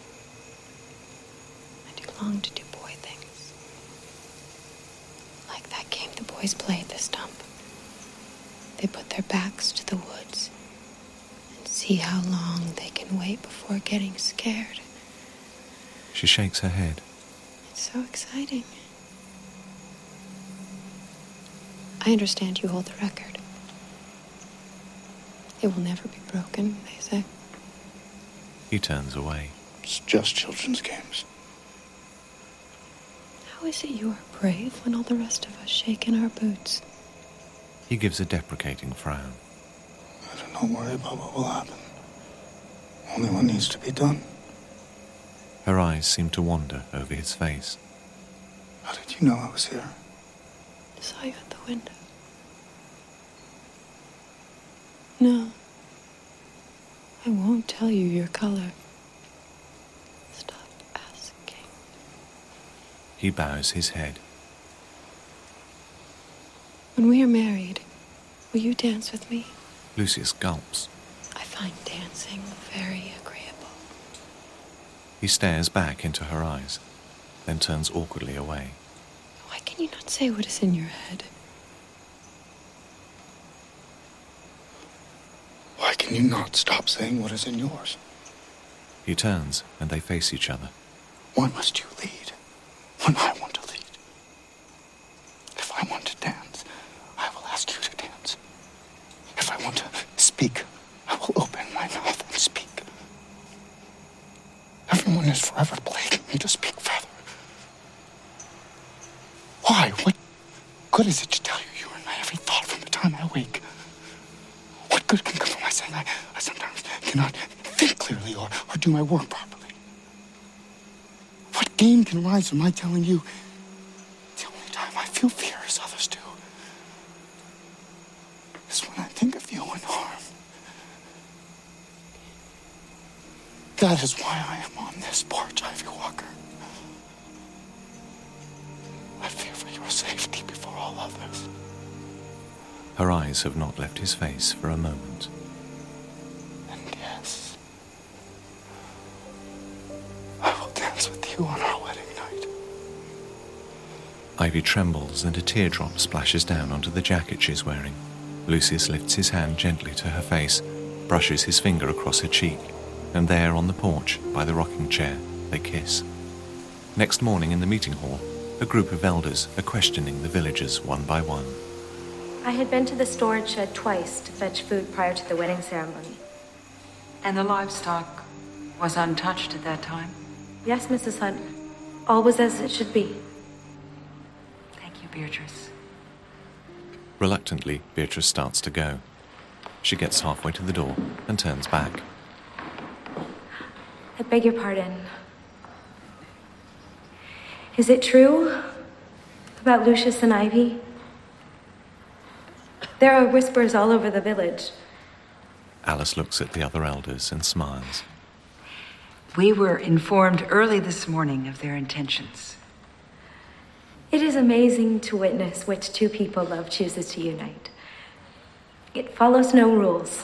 I do long to do boy things. Like that game the boys play at the stump. They put their backs to the woods and see how long they can wait before getting scared. She shakes her head. It's so exciting. I understand you hold the record. It will never be broken, they say. He turns away. It's just children's games. How is it you are brave when all the rest of us shake in our boots? He gives a deprecating frown. Don't worry about what will happen. Only what needs to be done. Her eyes seem to wander over his face. How did you know I was here? I saw you at the window. No. I won't tell you your color. Stop asking. He bows his head. When we are married, will you dance with me? Lucius gulps. I find dancing very agreeable. He stares back into her eyes, then turns awkwardly away. Why can you not say what is in your head? Why can you not stop saying what is in yours? He turns, and they face each other. Why must you lead when I want to lead? If I want to dance, I will ask you to dance. If I want to speak, I will open my mouth and speak. Everyone is forever begging me to speak further. Why? What good is it to tell you you are in my every thought from the time I wake? What good can come from my saying I sometimes cannot think clearly or do my work properly? What gain can arise from my telling you the only time I feel fear as others do is when I think of you in harm? That is why I am on this porch, Ivy Walker. I fear for your safety before all others. Her eyes have not left his face for a moment. And yes, I will dance with you on our wedding night. Ivy trembles and a teardrop splashes down onto the jacket she's wearing. Lucius lifts his hand gently to her face, brushes his finger across her cheek, and there on the porch, by the rocking chair, they kiss. Next morning in the meeting hall, a group of elders are questioning the villagers one by one. I had been to the storage shed twice to fetch food prior to the wedding ceremony. And the livestock was untouched at that time? Yes, Mrs. Hunt. All was as it should be. Thank you, Beatrice. Reluctantly, Beatrice starts to go. She gets halfway to the door and turns back. I beg your pardon. Is it true about Lucius and Ivy? There are whispers all over the village. Alice looks at the other elders and smiles. We were informed early this morning of their intentions. It is amazing to witness which two people love chooses to unite. It follows no rules.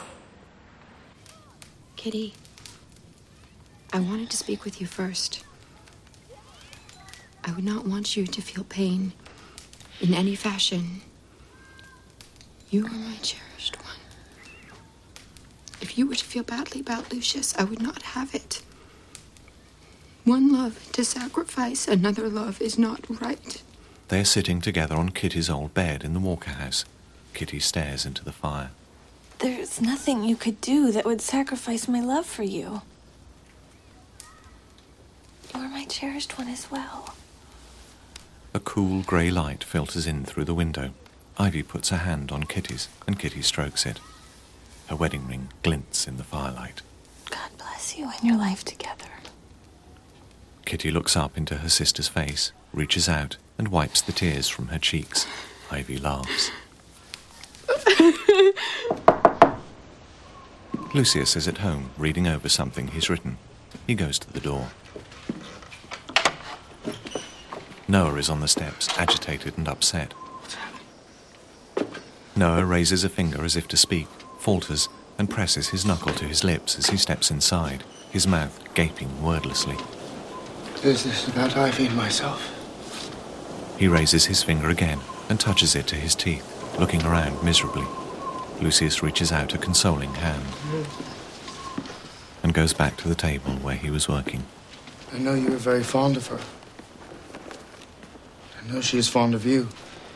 Kitty, I wanted to speak with you first. I would not want you to feel pain in any fashion. You are my cherished one. If you were to feel badly about Lucius, I would not have it. One love to sacrifice, another love is not right. They are sitting together on Kitty's old bed in the Walker house. Kitty stares into the fire. There's nothing you could do that would sacrifice my love for you. You are my cherished one as well. A cool grey light filters in through the window. Ivy puts her hand on Kitty's, and Kitty strokes it. Her wedding ring glints in the firelight. God bless you and your life together. Kitty looks up into her sister's face, reaches out, and wipes the tears from her cheeks. Ivy laughs. Lucius is at home, reading over something he's written. He goes to the door. Noah is on the steps, agitated and upset. Noah raises a finger as if to speak, falters, and presses his knuckle to his lips as he steps inside, his mouth gaping wordlessly. Is this about Ivy and myself? He raises his finger again and touches it to his teeth, looking around miserably. Lucius reaches out a consoling hand and goes back to the table where he was working. I know you were very fond of her. I know she is fond of you.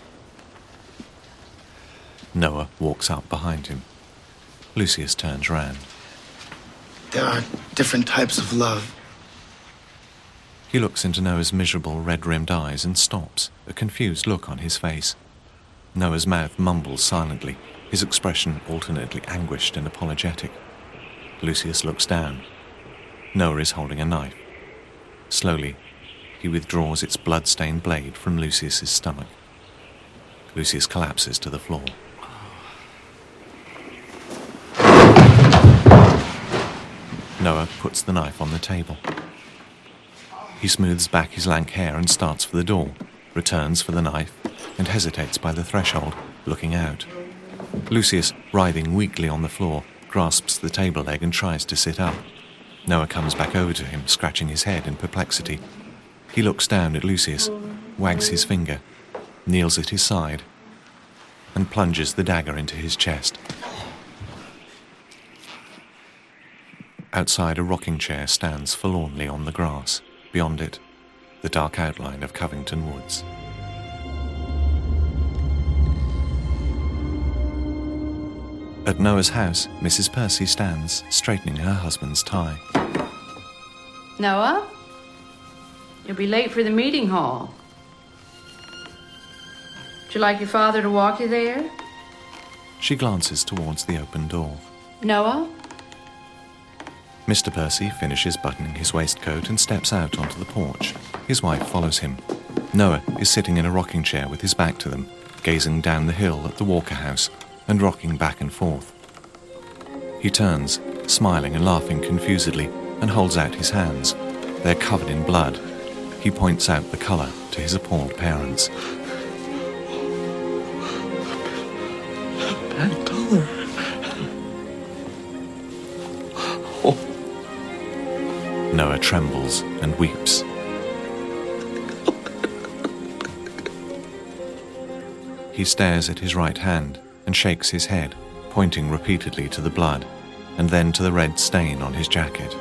Noah walks up behind him. Lucius turns round. There are different types of love. He looks into Noah's miserable red-rimmed eyes and stops, a confused look on his face. Noah's mouth mumbles silently, his expression alternately anguished and apologetic. Lucius looks down. Noah is holding a knife. Slowly, he withdraws its blood-stained blade from Lucius's stomach. Lucius collapses to the floor. Noah puts the knife on the table. He smooths back his lank hair and starts for the door, returns for the knife, and hesitates by the threshold, looking out. Lucius, writhing weakly on the floor, grasps the table leg and tries to sit up. Noah comes back over to him, scratching his head in perplexity. He looks down at Lucius, wags his finger, kneels at his side, and plunges the dagger into his chest. Outside, a rocking chair stands forlornly on the grass. Beyond it, the dark outline of Covington Woods. At Noah's house, Mrs. Percy stands, straightening her husband's tie. Noah? You'll be late for the meeting hall. Would you like your father to walk you there? She glances towards the open door. Noah? Mr. Percy finishes buttoning his waistcoat and steps out onto the porch. His wife follows him. Noah is sitting in a rocking chair with his back to them, gazing down the hill at the Walker house and rocking back and forth. He turns, smiling and laughing confusedly, and holds out his hands. They're covered in blood. He points out the colour to his appalled parents. Bad color. Noah trembles and weeps. He stares at his right hand and shakes his head, pointing repeatedly to the blood, and then to the red stain on his jacket.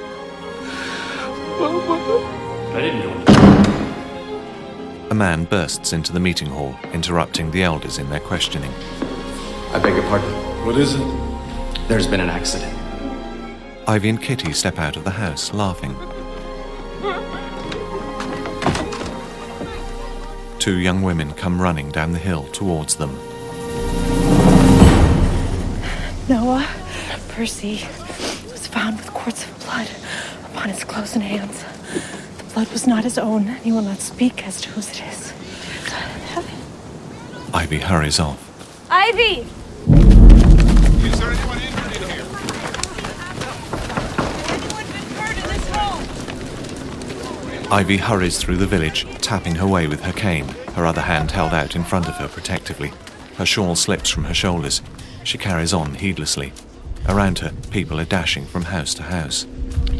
I didn't do it. A man bursts into the meeting hall, interrupting the elders in their questioning. I beg your pardon. What is it? There's been an accident. Ivy and Kitty step out of the house, laughing. Two young women come running down the hill towards them. Noah Percy was found with quarts of blood upon his clothes and hands. The blood was not his own, and he will not speak as to whose it is. Ivy hurries off. Ivy! Is there anyone injured in here? Anyone's been hurt in this home? Ivy hurries through the village, tapping her way with her cane, her other hand held out in front of her protectively. Her shawl slips from her shoulders. She carries on heedlessly. Around her, people are dashing from house to house.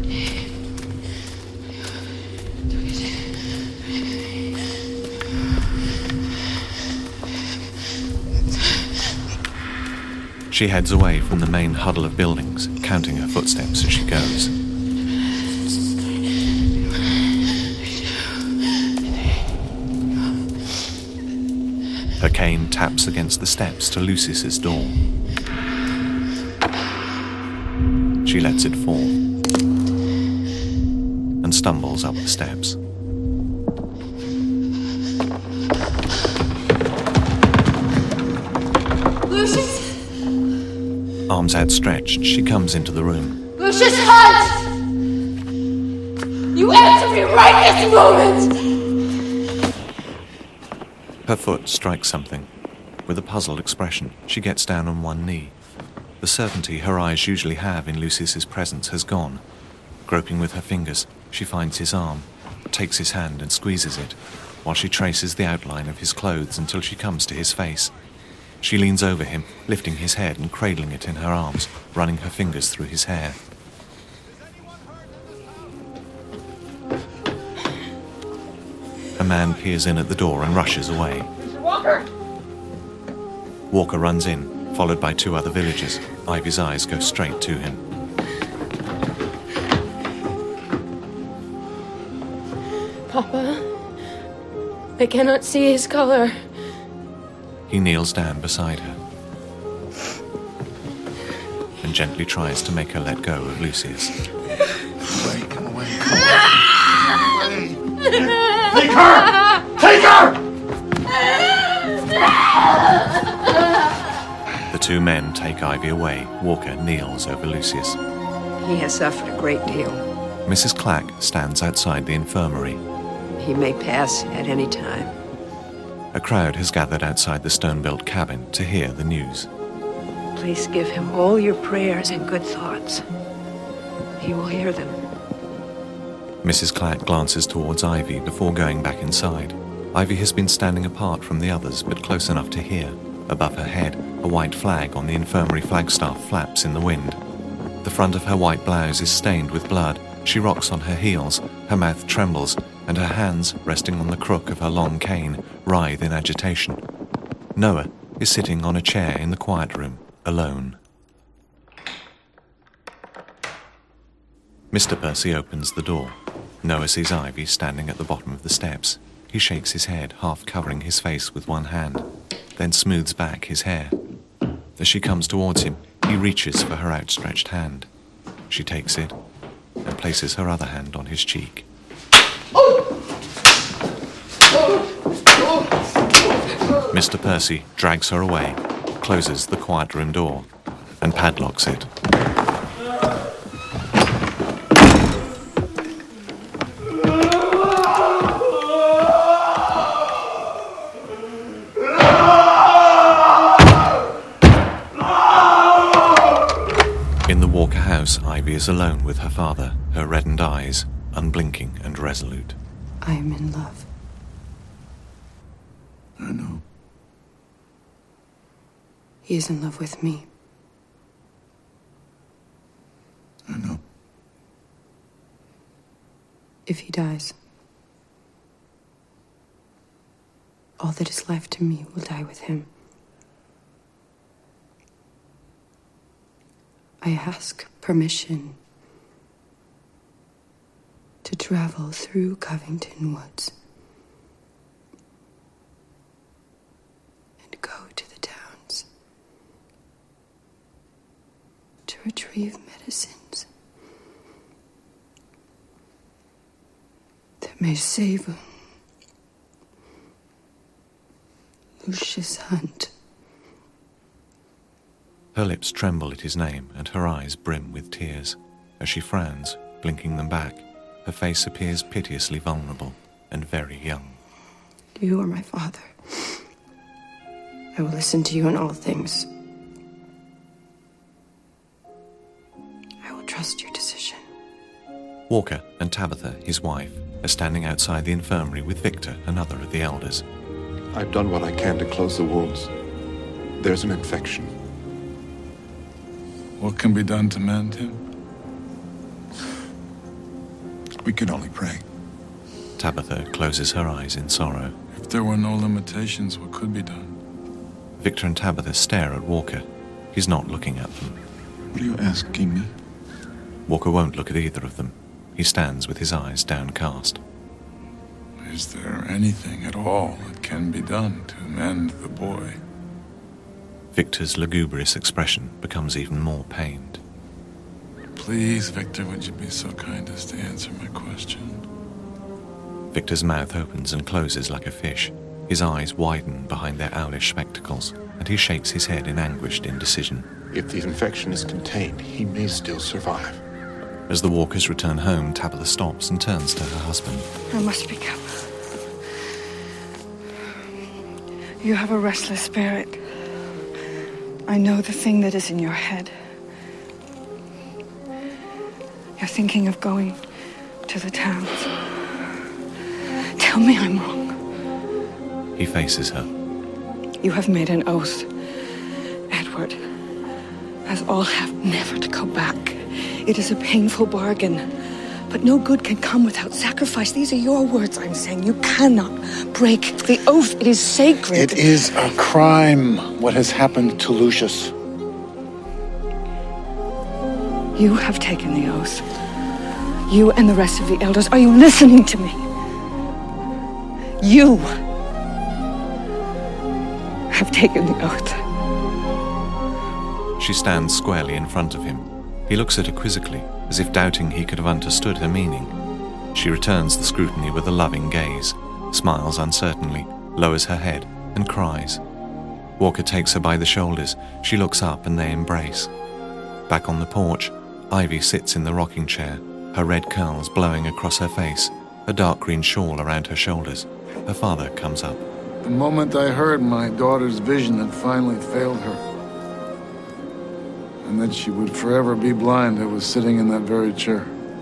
She heads away from the main huddle of buildings, counting her footsteps as she goes. Her cane taps against the steps to Lucius's door. She lets it fall and stumbles up the steps. Lucius? Arms outstretched, she comes into the room. Lucius Hunt! You answer me right this moment! Her foot strikes something. With a puzzled expression, she gets down on one knee. The certainty her eyes usually have in Lucius's presence has gone. Groping with her fingers, she finds his arm, takes his hand and squeezes it, while she traces the outline of his clothes until she comes to his face. She leans over him, lifting his head and cradling it in her arms, running her fingers through his hair. A man peers in at the door and rushes away. Mr. Walker! Walker runs in, followed by two other villagers. Ivy's eyes go straight to him. Papa, I cannot see his color. He kneels down beside her and gently tries to make her let go of Lucius. Come away. Take her! Take her! The two men take Ivy away. Walker kneels over Lucius. He has suffered a great deal. Mrs. Clack stands outside the infirmary. He may pass at any time. A crowd has gathered outside the stone-built cabin to hear the news. Please give him all your prayers and good thoughts. He will hear them. Mrs. Clack glances towards Ivy before going back inside. Ivy has been standing apart from the others, but close enough to hear. Above her head, a white flag on the infirmary flagstaff flaps in the wind. The front of her white blouse is stained with blood. She rocks on her heels, her mouth trembles, and her hands, resting on the crook of her long cane, writhe in agitation. Noah is sitting on a chair in the quiet room, alone. Mr. Percy opens the door. Noah sees Ivy standing at the bottom of the steps. He shakes his head, half covering his face with one hand, then smooths back his hair. As she comes towards him, he reaches for her outstretched hand. She takes it and places her other hand on his cheek. Mr. Percy drags her away, closes the quiet room door, and padlocks it. In the Walker house, Ivy is alone with her father, her reddened eyes unblinking and resolute. I am in love. I know. He is in love with me. I know. If he dies, all that is left to me will die with him. I ask permission to travel through Covington Woods and go to the towns to retrieve medicines that may save Lucius Hunt. Her lips tremble at his name, and her eyes brim with tears. As she frowns, blinking them back, her face appears piteously vulnerable and very young. You are my father. I will listen to you in all things. I will trust your decision. Walker and Tabitha, his wife, are standing outside the infirmary with Victor, another of the elders. I've done what I can to close the wounds. There's an infection. What can be done to mend him? We can only pray. Tabitha closes her eyes in sorrow. If there were no limitations, what could be done? Victor and Tabitha stare at Walker. He's not looking at them. What are you asking me? Walker won't look at either of them. He stands with his eyes downcast. Is there anything at all that can be done to mend the boy? Victor's lugubrious expression becomes even more pained. Please, Victor, would you be so kind as to answer my question? Victor's mouth opens and closes like a fish. His eyes widen behind their owlish spectacles, and he shakes his head in anguished indecision. If the infection is contained, he may still survive. As the Walkers return home, Tabitha stops and turns to her husband. I must speak up. You have a restless spirit. I know the thing that is in your head. You're thinking of going to the towns. Tell me I'm wrong. He faces her. You have made an oath, Edward, as all have, never to go back. It is a painful bargain, but no good can come without sacrifice. These are your words, I'm saying. You cannot break the oath. It is sacred. It is a crime, what has happened to Lucius. You have taken the oath. You and the rest of the elders. Are you listening to me? You have taken the oath. She stands squarely in front of him. He looks at her quizzically, as if doubting he could have understood her meaning. She returns the scrutiny with a loving gaze, smiles uncertainly, lowers her head, and cries. Walker takes her by the shoulders. She looks up and they embrace. Back on the porch, Ivy sits in the rocking chair, her red curls blowing across her face, a dark green shawl around her shoulders. Her father comes up. The moment I heard my daughter's vision had finally failed her, and that she would forever be blind, I was sitting in that very chair.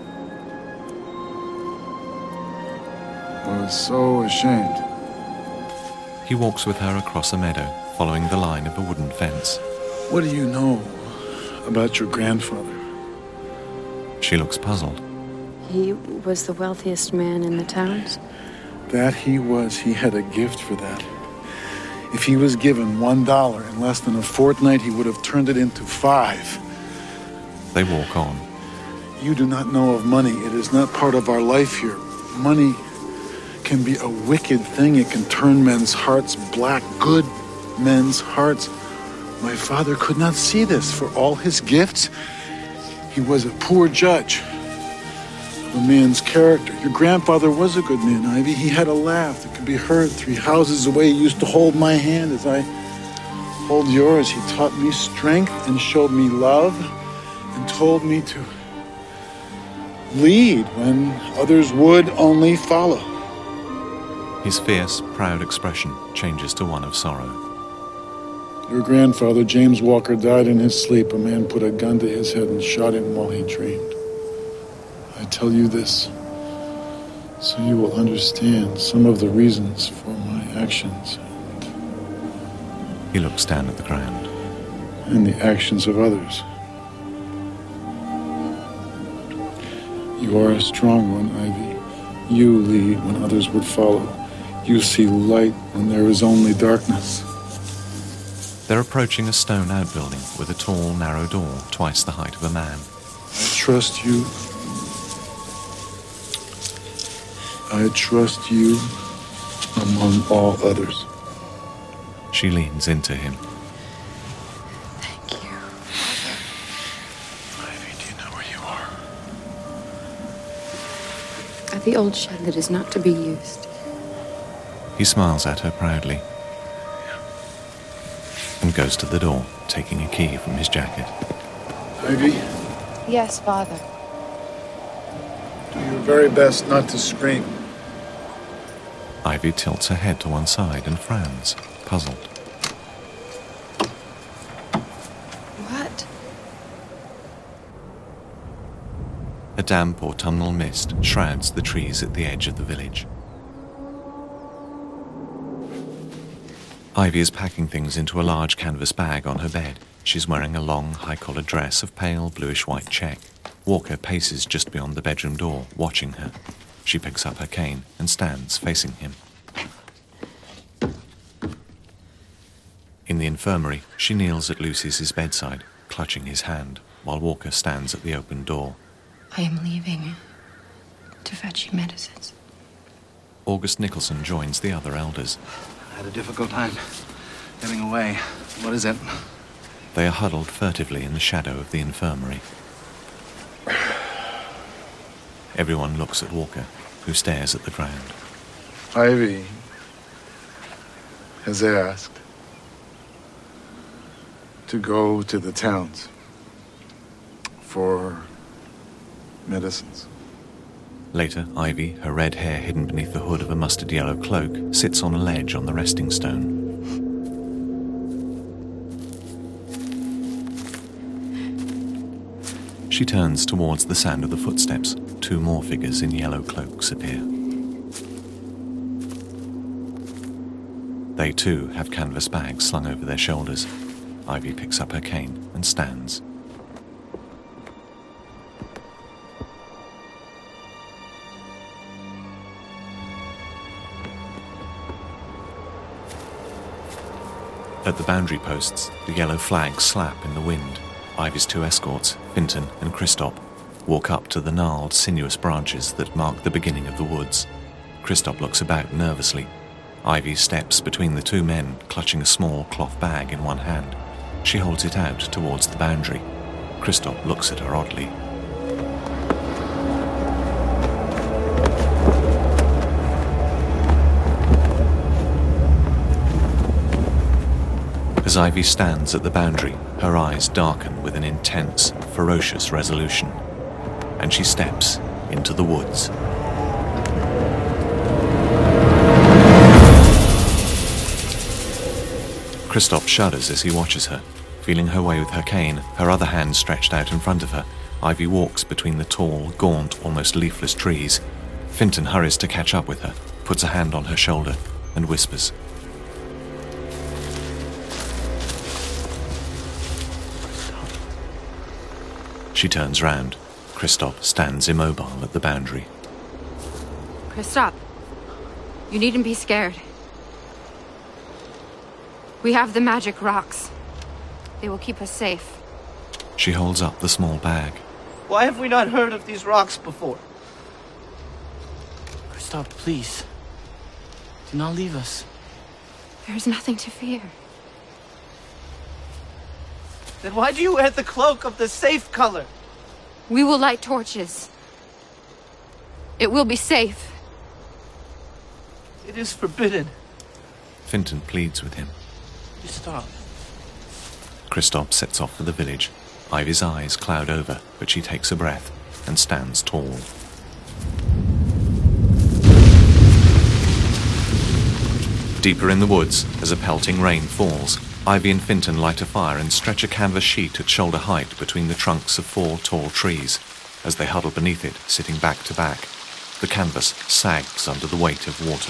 I was so ashamed. He walks with her across a meadow, following the line of a wooden fence. What do you know about your grandfather? She looks puzzled. He was the wealthiest man in the towns. That he was. He had a gift for that. If he was given $1 in less than a fortnight, he would have turned it into 5. They walk on. You do not know of money. It is not part of our life here. Money can be a wicked thing. It can turn men's hearts black. Good men's hearts. My father could not see this. For all his gifts, he was a poor judge of a man's character. Your grandfather was a good man, Ivy. He had a laugh that could be heard 3 houses away. He used to hold my hand as I hold yours. He taught me strength and showed me love and told me to lead when others would only follow. His fierce, proud expression changes to one of sorrow. Your grandfather, James Walker, died in his sleep. A man put a gun to his head and shot him while he dreamed. I tell you this so you will understand some of the reasons for my actions. He looks down at the ground. And the actions of others. You are a strong one, Ivy. You lead when others would follow. You see light when there is only darkness. They're approaching a stone outbuilding with a tall, narrow door twice the height of a man. I trust you. I trust you among all others. She leans into him. Thank you. Ivy, do you know where you are? At the old shed that is not to be used. He smiles at her proudly and goes to the door, taking a key from his jacket. Ivy, Yes, Father. do your very best not to scream. Ivy tilts her head to one side and frowns, puzzled. What? A damp autumnal mist shrouds the trees at the edge of the village. Ivy is packing things into a large canvas bag on her bed. She's wearing a long, high-collared dress of pale bluish-white check. Walker paces just beyond the bedroom door, watching her. She picks up her cane and stands facing him. In the infirmary, she kneels at Lucius's bedside, clutching his hand, while Walker stands at the open door. I am leaving to fetch you medicines. August Nicholson joins the other elders. I had a difficult time getting away. What is it? They are huddled furtively in the shadow of the infirmary. Everyone looks at Walker, who stares at the ground. Ivy has asked to go to the towns for medicines. Later, Ivy, her red hair hidden beneath the hood of a mustard-yellow cloak, sits on a ledge on the resting stone. She turns towards the sound of the footsteps. 2 more figures in yellow cloaks appear. They too have canvas bags slung over their shoulders. Ivy picks up her cane and stands. At the boundary posts, the yellow flags slap in the wind. Ivy's 2 escorts, Finton and Christop, walk up to the gnarled, sinuous branches that mark the beginning of the woods. Christop looks about nervously. Ivy steps between the 2 men, clutching a small cloth bag in one hand. She holds it out towards the boundary. Christop looks at her oddly. As Ivy stands at the boundary, her eyes darken with an intense, ferocious resolution, and she steps into the woods. Christop shudders as he watches her. Feeling her way with her cane, her other hand stretched out in front of her, Ivy walks between the tall, gaunt, almost leafless trees. Finton hurries to catch up with her, puts a hand on her shoulder, and whispers. She turns round. Christop stands immobile at the boundary. Christop, you needn't be scared. We have the magic rocks. They will keep us safe. She holds up the small bag. Why have we not heard of these rocks before? Christop, please. Do not leave us. There is nothing to fear. Then why do you wear the cloak of the safe color? We will light torches. It will be safe. It is forbidden. Finton pleads with him. You stop. Christop sets off for the village. Ivy's eyes cloud over, but she takes a breath and stands tall. Deeper in the woods, as a pelting rain falls, Ivy and Finton light a fire and stretch a canvas sheet at shoulder height between the trunks of 4 tall trees. As they huddle beneath it, sitting back to back, the canvas sags under the weight of water.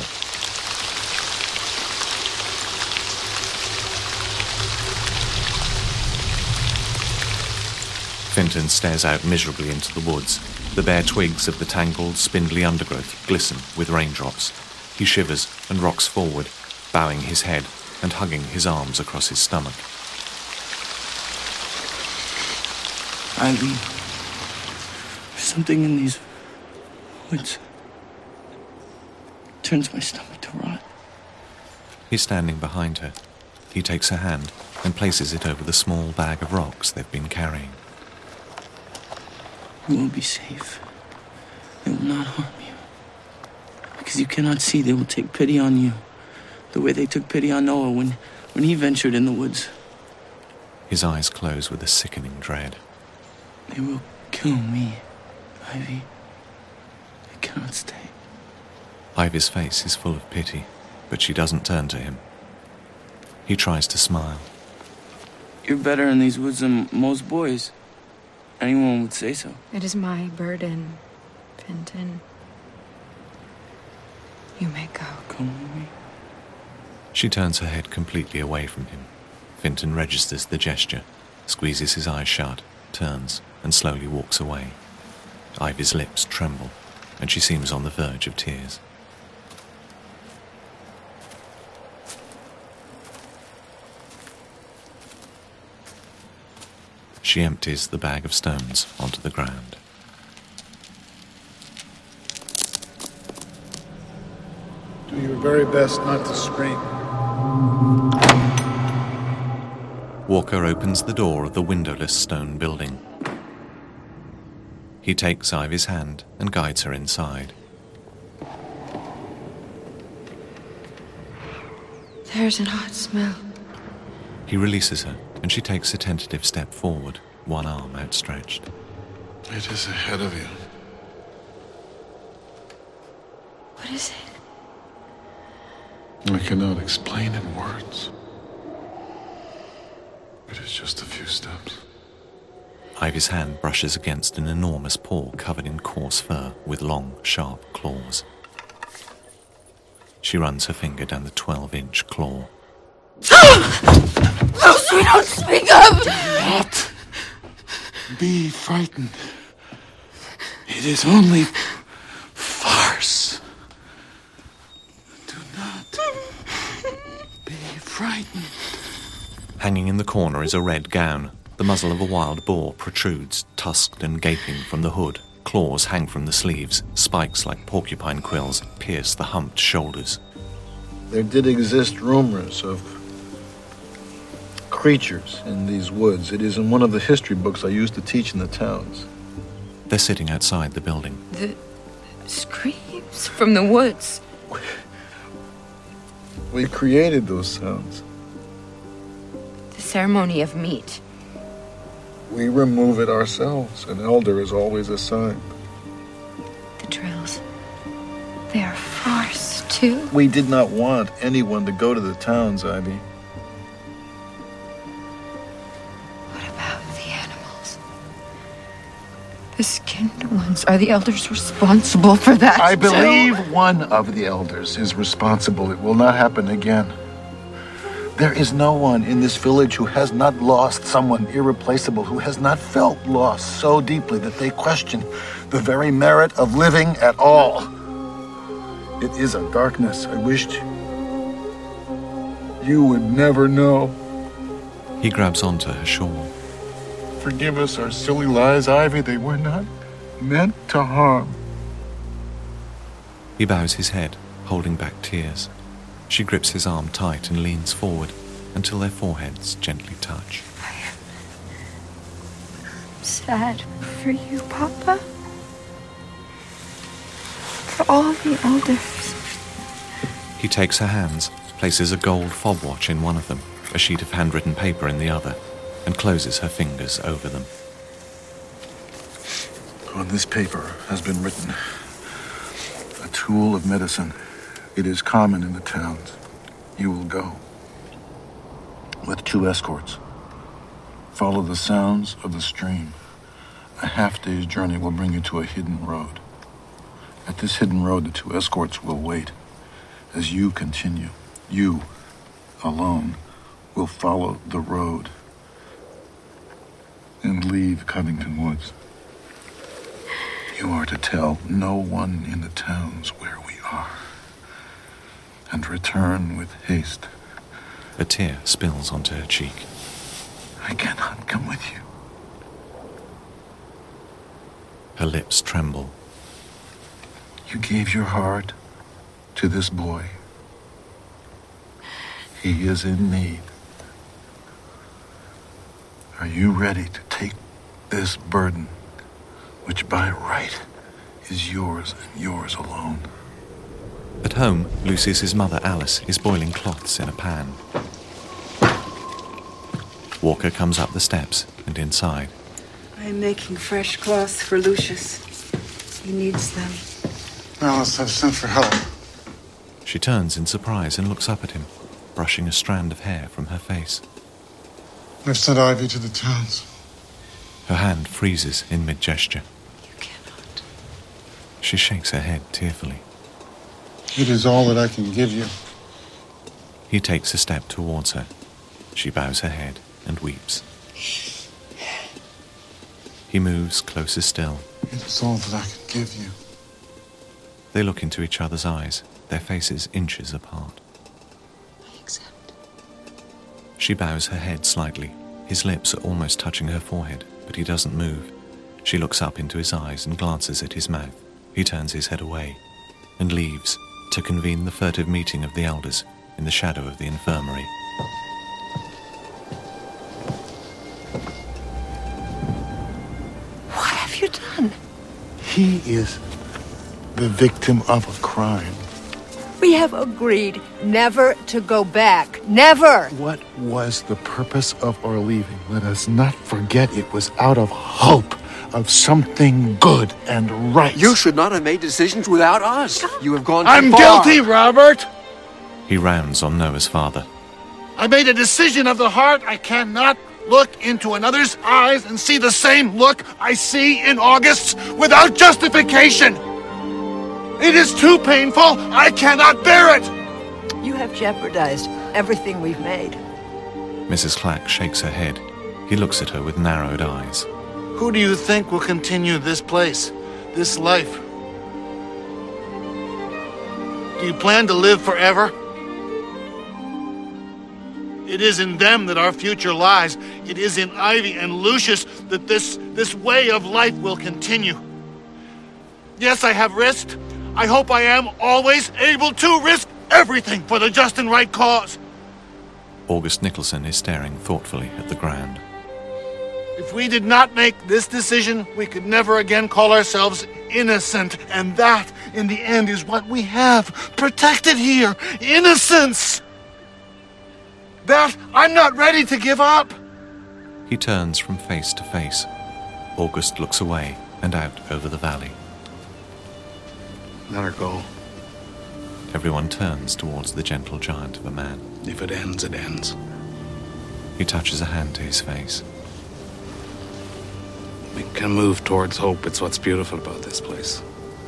Finton stares out miserably into the woods. The bare twigs of the tangled, spindly undergrowth glisten with raindrops. He shivers and rocks forward, bowing his head and hugging his arms across his stomach. Ivy, there's something in these woods. It turns my stomach to rot. He's standing behind her. He takes her hand and places it over the small bag of rocks they've been carrying. You will be safe. They will not harm you. Because you cannot see, they will take pity on you. The way they took pity on Noah when he ventured in the woods. His eyes close with a sickening dread. They will kill me, Ivy. I cannot stay. Ivy's face is full of pity, but she doesn't turn to him. He tries to smile. You're better in these woods than most boys. Anyone would say so. It is my burden, Finton. You may go. Come with me. She turns her head completely away from him. Finton registers the gesture, squeezes his eyes shut, turns, and slowly walks away. Ivy's lips tremble, and she seems on the verge of tears. She empties the bag of stones onto the ground. Do your very best not to scream. Walker opens the door of the windowless stone building. He takes Ivy's hand and guides her inside. There's an odd smell. He releases her, and she takes a tentative step forward, one arm outstretched. It is ahead of you. What is it? I cannot explain in words. It is just a few steps. Ivy's hand brushes against an enormous paw covered in coarse fur with long, sharp claws. She runs her finger down the 12-inch claw. Those we don't speak of! Do not be frightened. It is only farce. Do not be frightened. Hanging in the corner is a red gown. The muzzle of a wild boar protrudes, tusked and gaping from the hood. Claws hang from the sleeves. Spikes like porcupine quills pierce the humped shoulders. There did exist rumors of creatures in these woods. It is in one of the history books I used to teach in the towns. They're sitting outside the building. The screams from the woods. We created those sounds. The ceremony of meat. We remove it ourselves. An elder is always assigned. The drills. They are farce, too. We did not want anyone to go to the towns, Ivy. What about the animals? The skinned ones. Are the elders responsible for that? I believe one of the elders is responsible. It will not happen again. There is no one in this village who has not lost someone irreplaceable, who has not felt loss so deeply that they question the very merit of living at all. It is a darkness I wished you would never know. He grabs onto her shawl. Forgive us our silly lies, Ivy. They were not meant to harm. He bows his head, holding back tears. She grips his arm tight and leans forward until their foreheads gently touch. I'm sad for you, Papa. For all the elders. He takes her hands, places a gold fob watch in one of them, a sheet of handwritten paper in the other, and closes her fingers over them. On this paper has been written, a tool of medicine. It is common in the towns. You will go with 2 escorts. Follow the sounds of the stream. A half-day's journey will bring you to a hidden road. At this hidden road, the 2 escorts will wait. As you continue, you, alone, will follow the road and leave Covington Woods. You are to tell no one in the towns where we are, and return with haste. A tear spills onto her cheek. I cannot come with you. Her lips tremble. You gave your heart to this boy. He is in need. Are you ready to take this burden, which by right is yours and yours alone? At home, Lucius's mother, Alice, is boiling cloths in a pan. Walker comes up the steps and inside. I am making fresh cloths for Lucius. He needs them. Alice, I've sent for help. She turns in surprise and looks up at him, brushing a strand of hair from her face. I've sent Ivy to the towns. Her hand freezes in mid-gesture. You cannot. She shakes her head tearfully. It is all that I can give you. He takes a step towards her. She bows her head and weeps. He moves closer still. It is all that I can give you. They look into each other's eyes, their faces inches apart. I accept. She bows her head slightly. His lips are almost touching her forehead, but he doesn't move. She looks up into his eyes and glances at his mouth. He turns his head away and leaves to convene the furtive meeting of the elders in the shadow of the infirmary. What have you done? He is the victim of a crime. We have agreed never to go back. Never! What was the purpose of our leaving? Let us not forget it was out of hope of something good and right. You should not have made decisions without us. You have gone too I'm far. guilty, Robert! He rounds on Noah's father. I made a decision of the heart. I cannot look into another's eyes and see the same look I see in August's without justification. It is too painful. I cannot bear it. You have jeopardized everything we've made. Mrs. Clack shakes her head. He looks at her with narrowed eyes. Who do you think will continue this place, this life? Do you plan to live forever? It is in them that our future lies. It is in Ivy and Lucius that this way of life will continue. Yes, I have risked. I hope I am always able to risk everything for the just and right cause. August Nicholson is staring thoughtfully at the ground. If we did not make this decision, we could never again call ourselves innocent. And that, in the end, is what we have protected here. Innocence! That I'm not ready to give up. He turns from face to face. August looks away and out over the valley. Let her go. Everyone turns towards the gentle giant of a man. If it ends, it ends. He touches a hand to his face. We can move towards hope. It's what's beautiful about this place.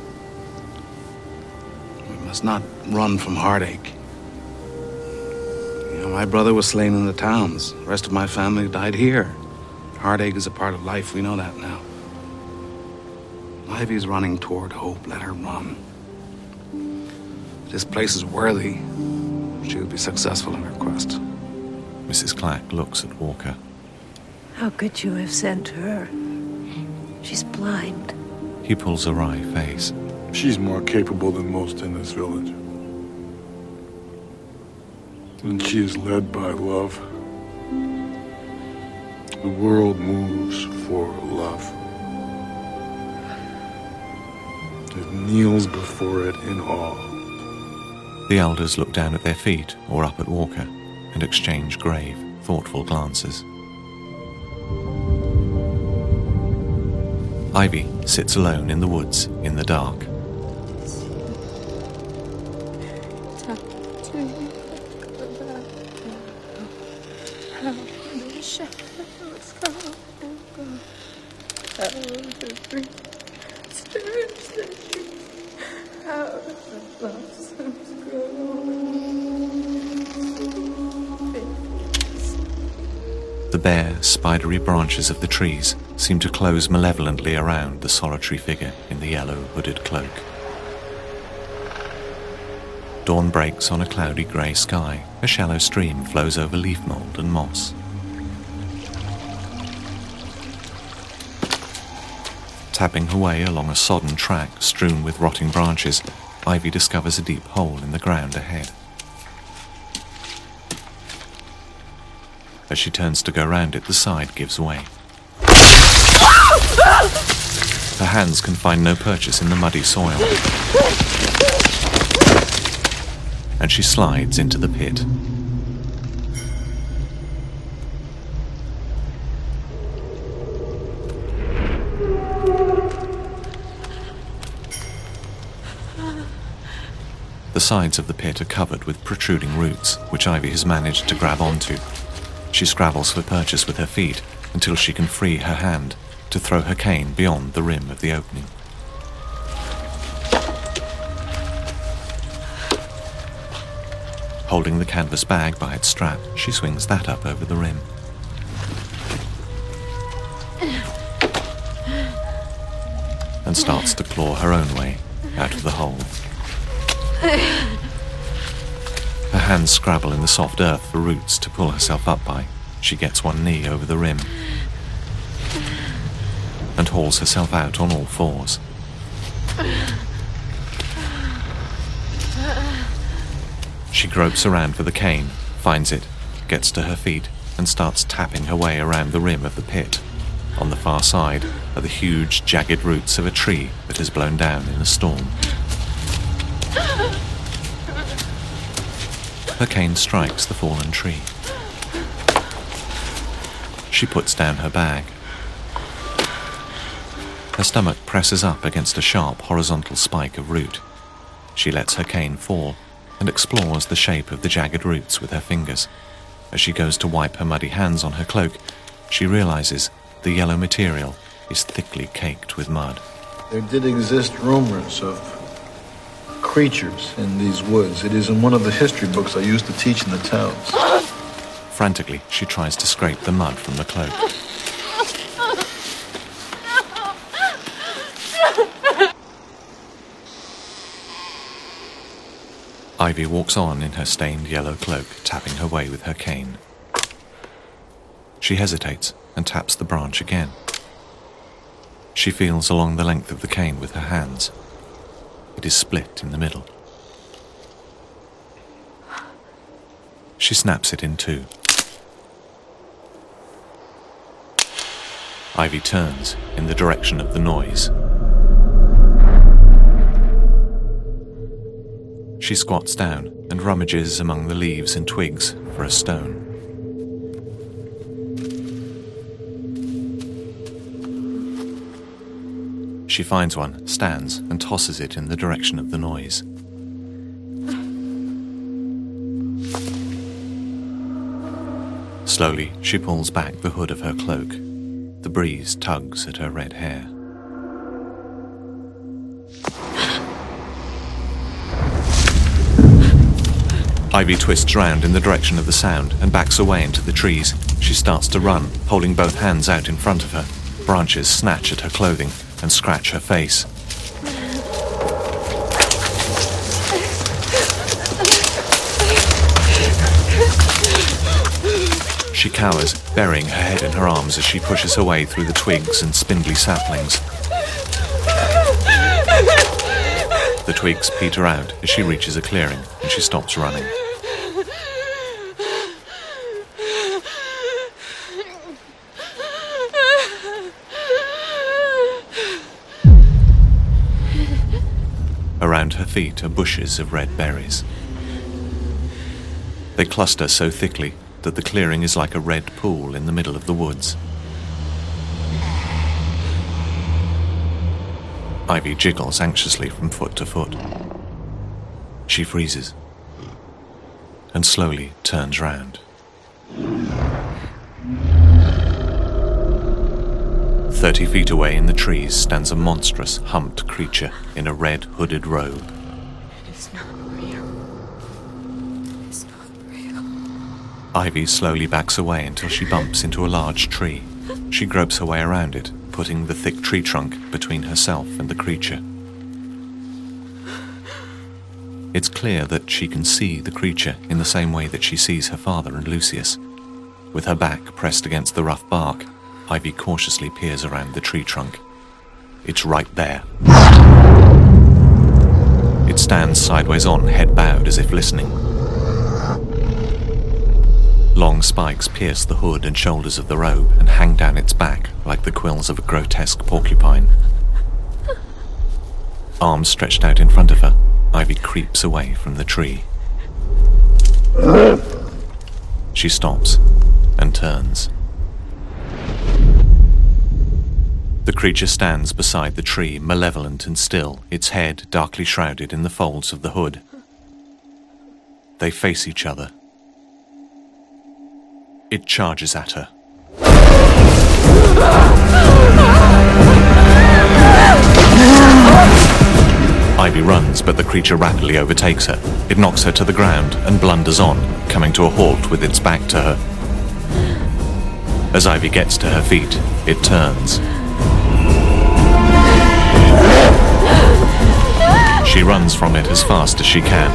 We must not run from heartache. You know, my brother was slain in the towns. The rest of my family died here. Heartache is a part of life. We know that now. Ivy's running toward hope. Let her run. If this place is worthy, she'll be successful in her quest. Mrs. Clack looks at Walker. How could you have sent her? She's blind. He pulls a wry face. She's more capable than most in this village. And she is led by love. The world moves for love. It kneels before it in awe. The elders look down at their feet or up at Walker and exchange grave, thoughtful glances. Ivy sits alone in the woods in the dark. The bare, spidery branches of the trees seem to close malevolently around the solitary figure in the yellow hooded cloak. Dawn breaks on a cloudy grey sky. A shallow stream flows over leaf mould and moss. Tapping her way along a sodden track strewn with rotting branches, Ivy discovers a deep hole in the ground ahead. As she turns to go round it, the side gives way. Her hands can find no purchase in the muddy soil, and she slides into the pit. The sides of the pit are covered with protruding roots, which Ivy has managed to grab onto. She scrabbles for purchase with her feet until she can free her hand to throw her cane beyond the rim of the opening. Holding the canvas bag by its strap, she swings that up over the rim. And starts to claw her own way out of the hole. Her hands scrabble in the soft earth for roots to pull herself up by. She gets one knee over the rim and hauls herself out on all fours. She gropes around for the cane, finds it, gets to her feet, and starts tapping her way around the rim of the pit. On the far side are the huge, jagged roots of a tree that has blown down in a storm. Her cane strikes the fallen tree. She puts down her bag. Her stomach presses up against a sharp, horizontal spike of root. She lets her cane fall and explores the shape of the jagged roots with her fingers. As she goes to wipe her muddy hands on her cloak, she realizes the yellow material is thickly caked with mud. There did exist rumors of creatures in these woods. It is in one of the history books I used to teach in the towns. Frantically, she tries to scrape the mud from the cloak. Ivy walks on in her stained yellow cloak, tapping her way with her cane. She hesitates and taps the branch again. She feels along the length of the cane with her hands. It is split in the middle. She snaps it in two. Ivy turns in the direction of the noise. She squats down and rummages among the leaves and twigs for a stone. She finds one, stands, and tosses it in the direction of the noise. Slowly, she pulls back the hood of her cloak. The breeze tugs at her red hair. Ivy twists round in the direction of the sound and backs away into the trees. She starts to run, holding both hands out in front of her. Branches snatch at her clothing and scratch her face. She cowers, burying her head in her arms as she pushes her way through the twigs and spindly saplings. The twigs peter out as she reaches a clearing and she stops running. Around her feet are bushes of red berries. They cluster so thickly that the clearing is like a red pool in the middle of the woods. Ivy jiggles anxiously from foot to foot. She freezes and slowly turns round. 30 feet away in the trees stands a monstrous, humped creature in a red hooded robe. It is not real. It is not real. Ivy slowly backs away until she bumps into a large tree. She gropes her way around it, putting the thick tree trunk between herself and the creature. It's clear that she can see the creature in the same way that she sees her father and Lucius. With her back pressed against the rough bark, Ivy cautiously peers around the tree trunk. It's right there. It stands sideways on, head bowed, as if listening. Long spikes pierce the hood and shoulders of the robe and hang down its back like the quills of a grotesque porcupine. Arms stretched out in front of her, Ivy creeps away from the tree. She stops and turns. The creature stands beside the tree, malevolent and still, its head darkly shrouded in the folds of the hood. They face each other. It charges at her. Ivy runs, but the creature rapidly overtakes her. It knocks her to the ground and blunders on, coming to a halt with its back to her. As Ivy gets to her feet, it turns. She runs from it as fast as she can.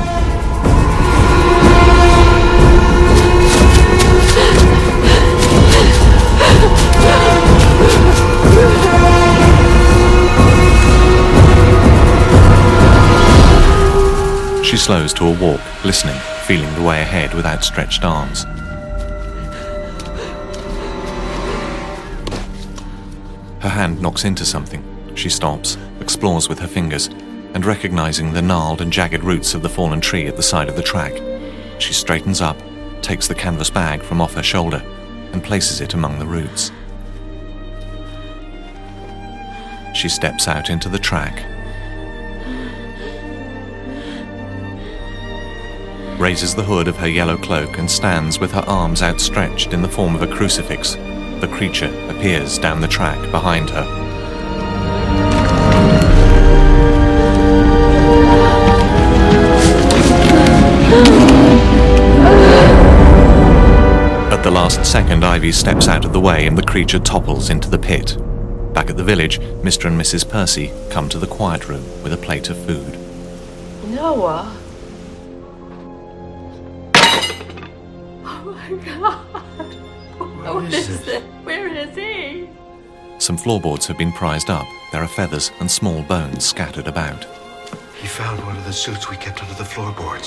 She slows to a walk, listening, feeling the way ahead with outstretched arms. Her hand knocks into something. She stops, explores with her fingers, and recognizing the gnarled and jagged roots of the fallen tree at the side of the track, she straightens up, takes the canvas bag from off her shoulder, and places it among the roots. She steps out into the track, raises the hood of her yellow cloak and stands with her arms outstretched in the form of a crucifix. The creature appears down the track behind her. At the last second, Ivy steps out of the way and the creature topples into the pit. Back at the village, Mr. and Mrs. Percy come to the quiet room with a plate of food. Noah? Oh my God! What is this? Where is he? Some floorboards have been prized up. There are feathers and small bones scattered about. He found one of the suits we kept under the floorboards.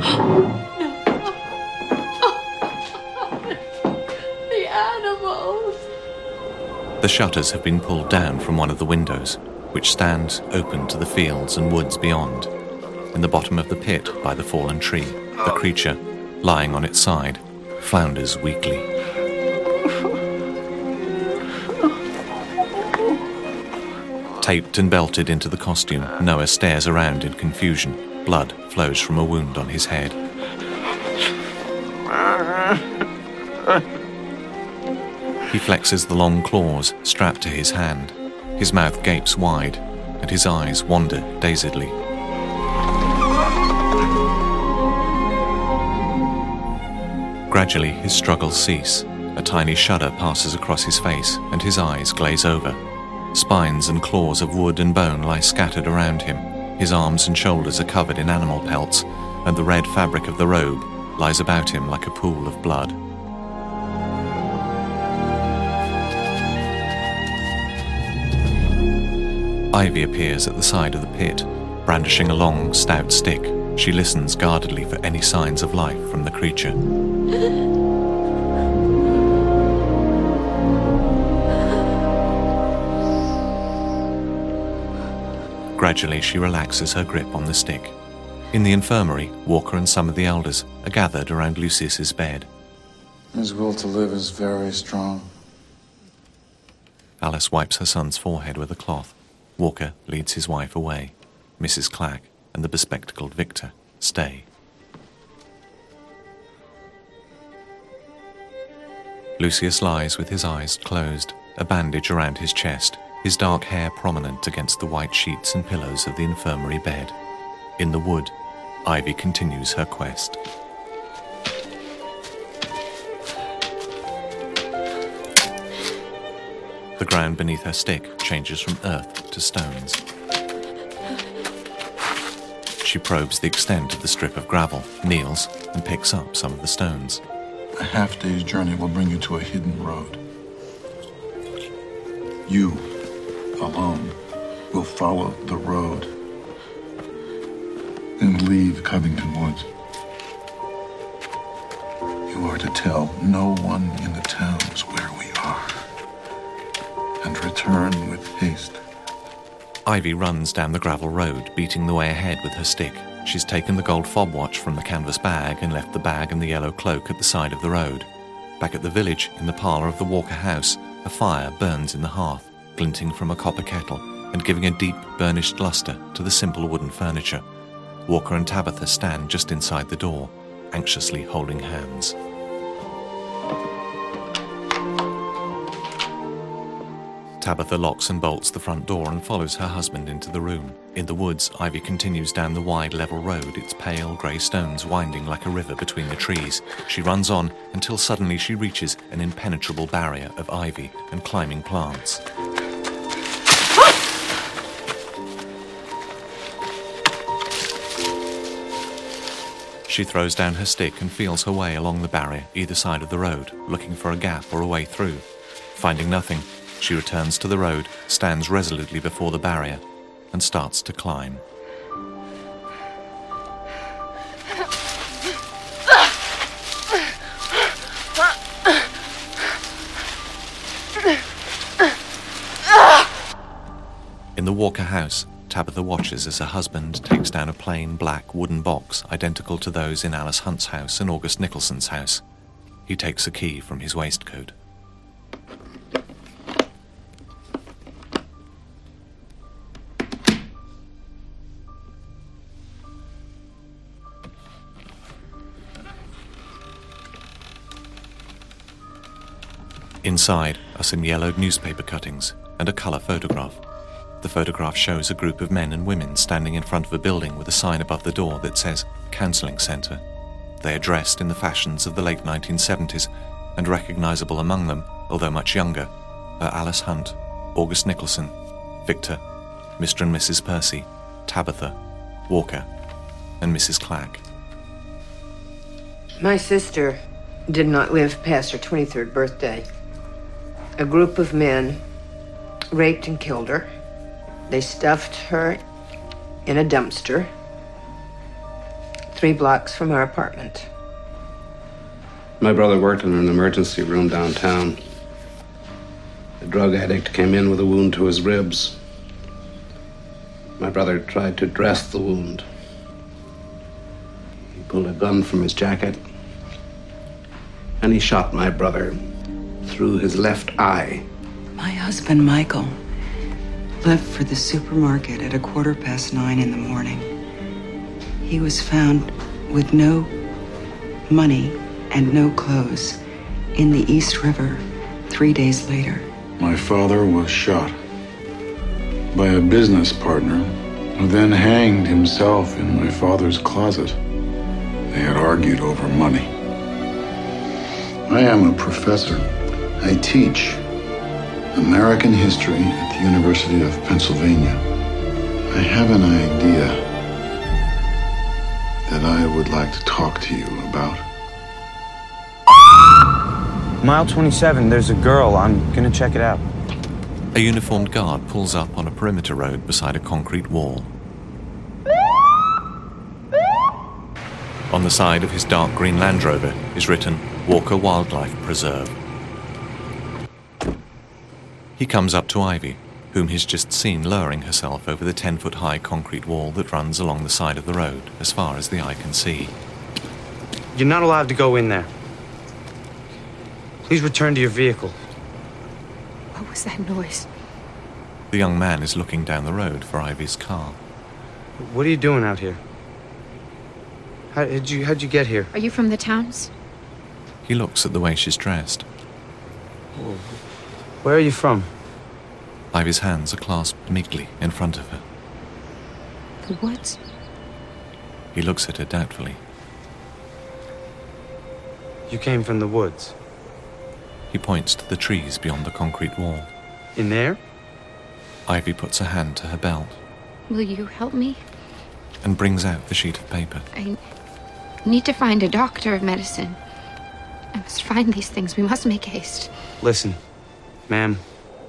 The animals! The shutters have been pulled down from one of the windows, which stands open to the fields and woods beyond. In the bottom of the pit by the fallen tree, the creature, lying on its side, flounders weakly. Taped and belted into the costume, Noah stares around in confusion. Blood flows from a wound on his head. He flexes the long claws strapped to his hand. His mouth gapes wide, and his eyes wander dazedly. Gradually, his struggles cease. A tiny shudder passes across his face, and his eyes glaze over. Spines and claws of wood and bone lie scattered around him. His arms and shoulders are covered in animal pelts, and the red fabric of the robe lies about him like a pool of blood. Ivy appears at the side of the pit, brandishing a long, stout stick. She listens guardedly for any signs of life from the creature. Gradually, she relaxes her grip on the stick. In the infirmary, Walker and some of the elders are gathered around Lucius's bed. His will to live is very strong. Alice wipes her son's forehead with a cloth. Walker leads his wife away. Mrs. Clack and the bespectacled Victor stay. Lucius lies with his eyes closed, a bandage around his chest, his dark hair prominent against the white sheets and pillows of the infirmary bed. In the wood, Ivy continues her quest. The ground beneath her stick changes from earth to stones. She probes the extent of the strip of gravel, kneels, and picks up some of the stones. A half-day's journey will bring you to a hidden road. You, alone, will follow the road and leave Covington Woods. You are to tell no one in the towns where we are, and return with haste. Ivy runs down the gravel road, beating the way ahead with her stick. She's taken the gold fob watch from the canvas bag and left the bag and the yellow cloak at the side of the road. Back at the village, in the parlour of the Walker house, a fire burns in the hearth, glinting from a copper kettle and giving a deep, burnished lustre to the simple wooden furniture. Walker and Tabitha stand just inside the door, anxiously holding hands. Tabitha locks and bolts the front door and follows her husband into the room. In the woods, Ivy continues down the wide level road, its pale grey stones winding like a river between the trees. She runs on until suddenly she reaches an impenetrable barrier of ivy and climbing plants. She throws down her stick and feels her way along the barrier either side of the road, looking for a gap or a way through. Finding nothing, she returns to the road, stands resolutely before the barrier, and starts to climb. In the Walker house, Tabitha watches as her husband takes down a plain black wooden box identical to those in Alice Hunt's house and August Nicholson's house. He takes a key from his waistcoat. Inside are some yellowed newspaper cuttings and a colour photograph. The photograph shows a group of men and women standing in front of a building with a sign above the door that says Counselling Centre. They are dressed in the fashions of the late 1970s, and recognisable among them, although much younger, are Alice Hunt, August Nicholson, Victor, Mr. and Mrs. Percy, Tabitha, Walker, and Mrs. Clack. My sister did not live past her 23rd birthday. A group of men raped and killed her. They stuffed her in a dumpster 3 blocks from our apartment. My brother worked in an emergency room downtown. A drug addict came in with a wound to his ribs. My brother tried to dress the wound. He pulled a gun from his jacket, and he shot my brother through his left eye. My husband, Michael, left for the supermarket at 9:15 in the morning. He was found with no money and no clothes in the East River 3 days later. My father was shot by a business partner who then hanged himself in my father's closet. They had argued over money. I am a professor. I teach American history at the University of Pennsylvania. I have an idea that I would like to talk to you about. Mile 27, there's a girl. I'm gonna check it out. A uniformed guard pulls up on a perimeter road beside a concrete wall. On the side of his dark green Land Rover is written Walker Wildlife Preserve. He comes up to Ivy, whom he's just seen lowering herself over the 10-foot-high concrete wall that runs along the side of the road as far as the eye can see. You're not allowed to go in there. Please return to your vehicle. What was that noise? The young man is looking down the road for Ivy's car. What are you doing out here? How'd you get here? Are you from the towns? He looks at the way she's dressed. Where are you from? Ivy's hands are clasped meekly in front of her. The woods? He looks at her doubtfully. You came from the woods? He points to the trees beyond the concrete wall. In there? Ivy puts her hand to her belt. Will you help me? And brings out the sheet of paper. I need to find a doctor of medicine. I must find these things. We must make haste. Listen, ma'am.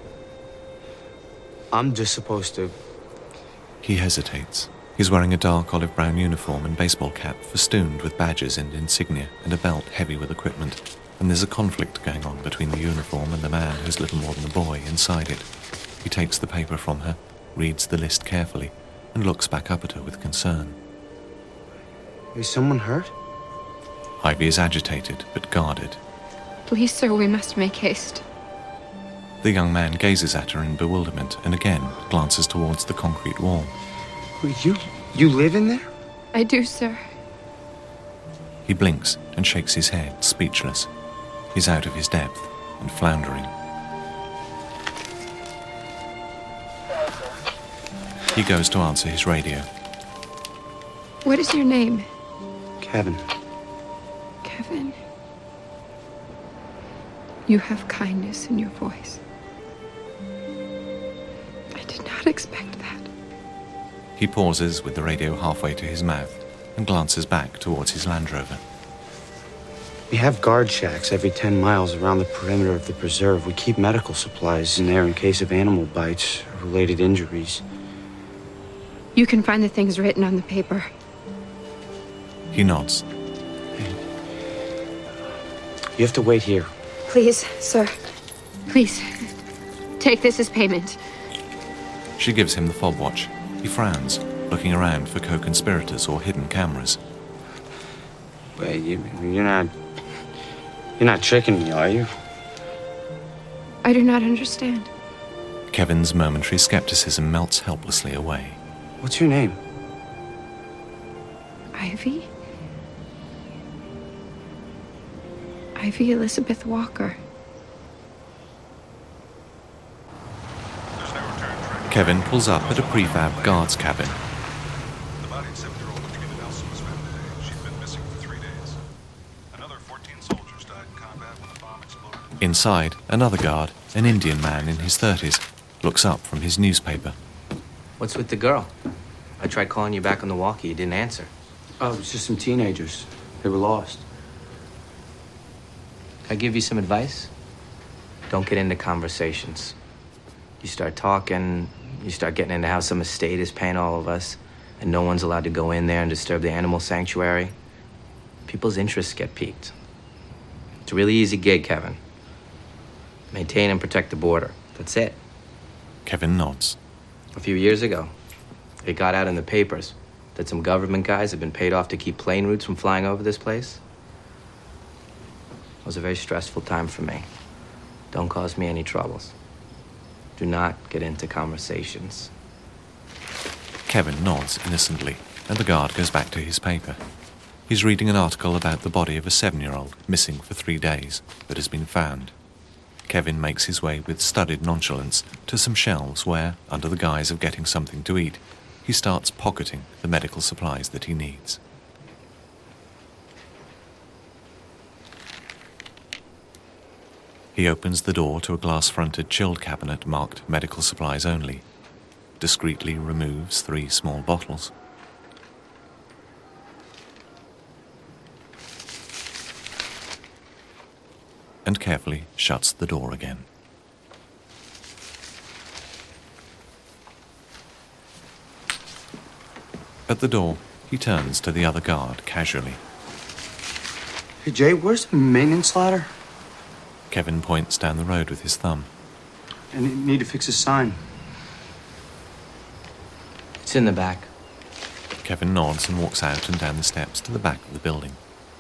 I'm just supposed to... He hesitates. He's wearing a dark olive brown uniform and baseball cap festooned with badges and insignia and a belt heavy with equipment. And there's a conflict going on between the uniform and the man who's little more than a boy inside it. He takes the paper from her, reads the list carefully, and looks back up at her with concern. Is someone hurt? Ivy is agitated, but guarded. Please, sir, we must make haste. The young man gazes at her in bewilderment and again glances towards the concrete wall. You live in there? I do, sir. He blinks and shakes his head, speechless. He's out of his depth and floundering. He goes to answer his radio. What is your name? Kevin. Kevin. You have kindness in your voice. I did not expect that. He pauses with the radio halfway to his mouth and glances back towards his Land Rover. We have guard shacks every 10 miles around the perimeter of the preserve. We keep medical supplies in there in case of animal bites or related injuries. You can find the things written on the paper. He nods. You have to wait here. Please, sir. Please. Take this as payment. She gives him the fob watch. He frowns, looking around for co-conspirators or hidden cameras. Wait, you're not tricking me, are you? I do not understand. Kevin's momentary skepticism melts helplessly away. What's your name? Ivy? Ivy Elizabeth Walker. Kevin pulls up at a prefab guard's cabin. The body of 7-year-old Virginia Nelson was found today. She's been missing for 3 days. Another 14 soldiers died in combat when the bomb exploded. Inside, another guard, an Indian man in his 30s, looks up from his newspaper. What's with the girl? I tried calling you back on the walkie. You didn't answer. Oh, it was just some teenagers. They were lost. Can I give you some advice? Don't get into conversations. You start talking, you start getting into how some estate is paying all of us, and no one's allowed to go in there and disturb the animal sanctuary. People's interests get piqued. It's a really easy gig, Kevin. Maintain and protect the border. That's it. Kevin nods. A few years ago, it got out in the papers that some government guys had been paid off to keep plane routes from flying over this place. It was a very stressful time for me. Don't cause me any troubles. Do not get into conversations. Kevin nods innocently, and the guard goes back to his paper. He's reading an article about the body of a 7-year-old missing for 3 days that has been found. Kevin makes his way with studied nonchalance to some shelves where, under the guise of getting something to eat, he starts pocketing the medical supplies that he needs. He opens the door to a glass-fronted chilled cabinet marked medical supplies only, discreetly removes 3 small bottles. And carefully shuts the door again. At the door, he turns to the other guard casually. Hey, Jay, where's the maintenance ladder? Kevin points down the road with his thumb. I need to fix a sign. It's in the back. Kevin nods and walks out and down the steps to the back of the building.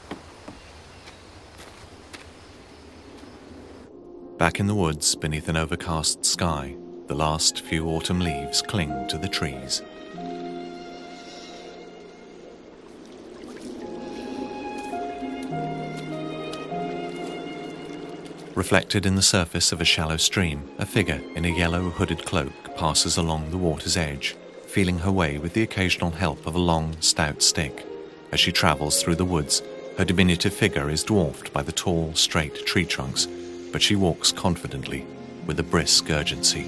Back in the woods, beneath an overcast sky, the last few autumn leaves cling to the trees. Reflected in the surface of a shallow stream, a figure in a yellow hooded cloak passes along the water's edge, feeling her way with the occasional help of a long, stout stick. As she travels through the woods, her diminutive figure is dwarfed by the tall, straight tree trunks, but she walks confidently, with a brisk urgency.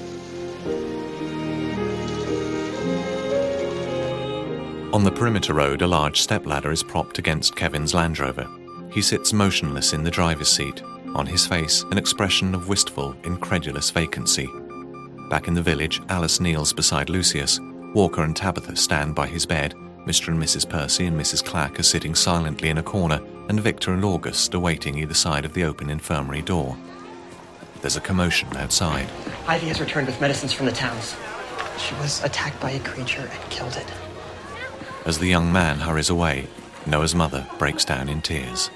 On the perimeter road, a large stepladder is propped against Kevin's Land Rover. He sits motionless in the driver's seat, on his face an expression of wistful, incredulous vacancy. Back in the village, Alice kneels beside Lucius. Walker and Tabitha stand by his bed. Mr. and Mrs. Percy and Mrs. Clack are sitting silently in a corner, and Victor and August are waiting either side of the open infirmary door. There's a commotion outside. Ivy has returned with medicines from the towns. She was attacked by a creature and killed it. As the young man hurries away, Noah's mother breaks down in tears.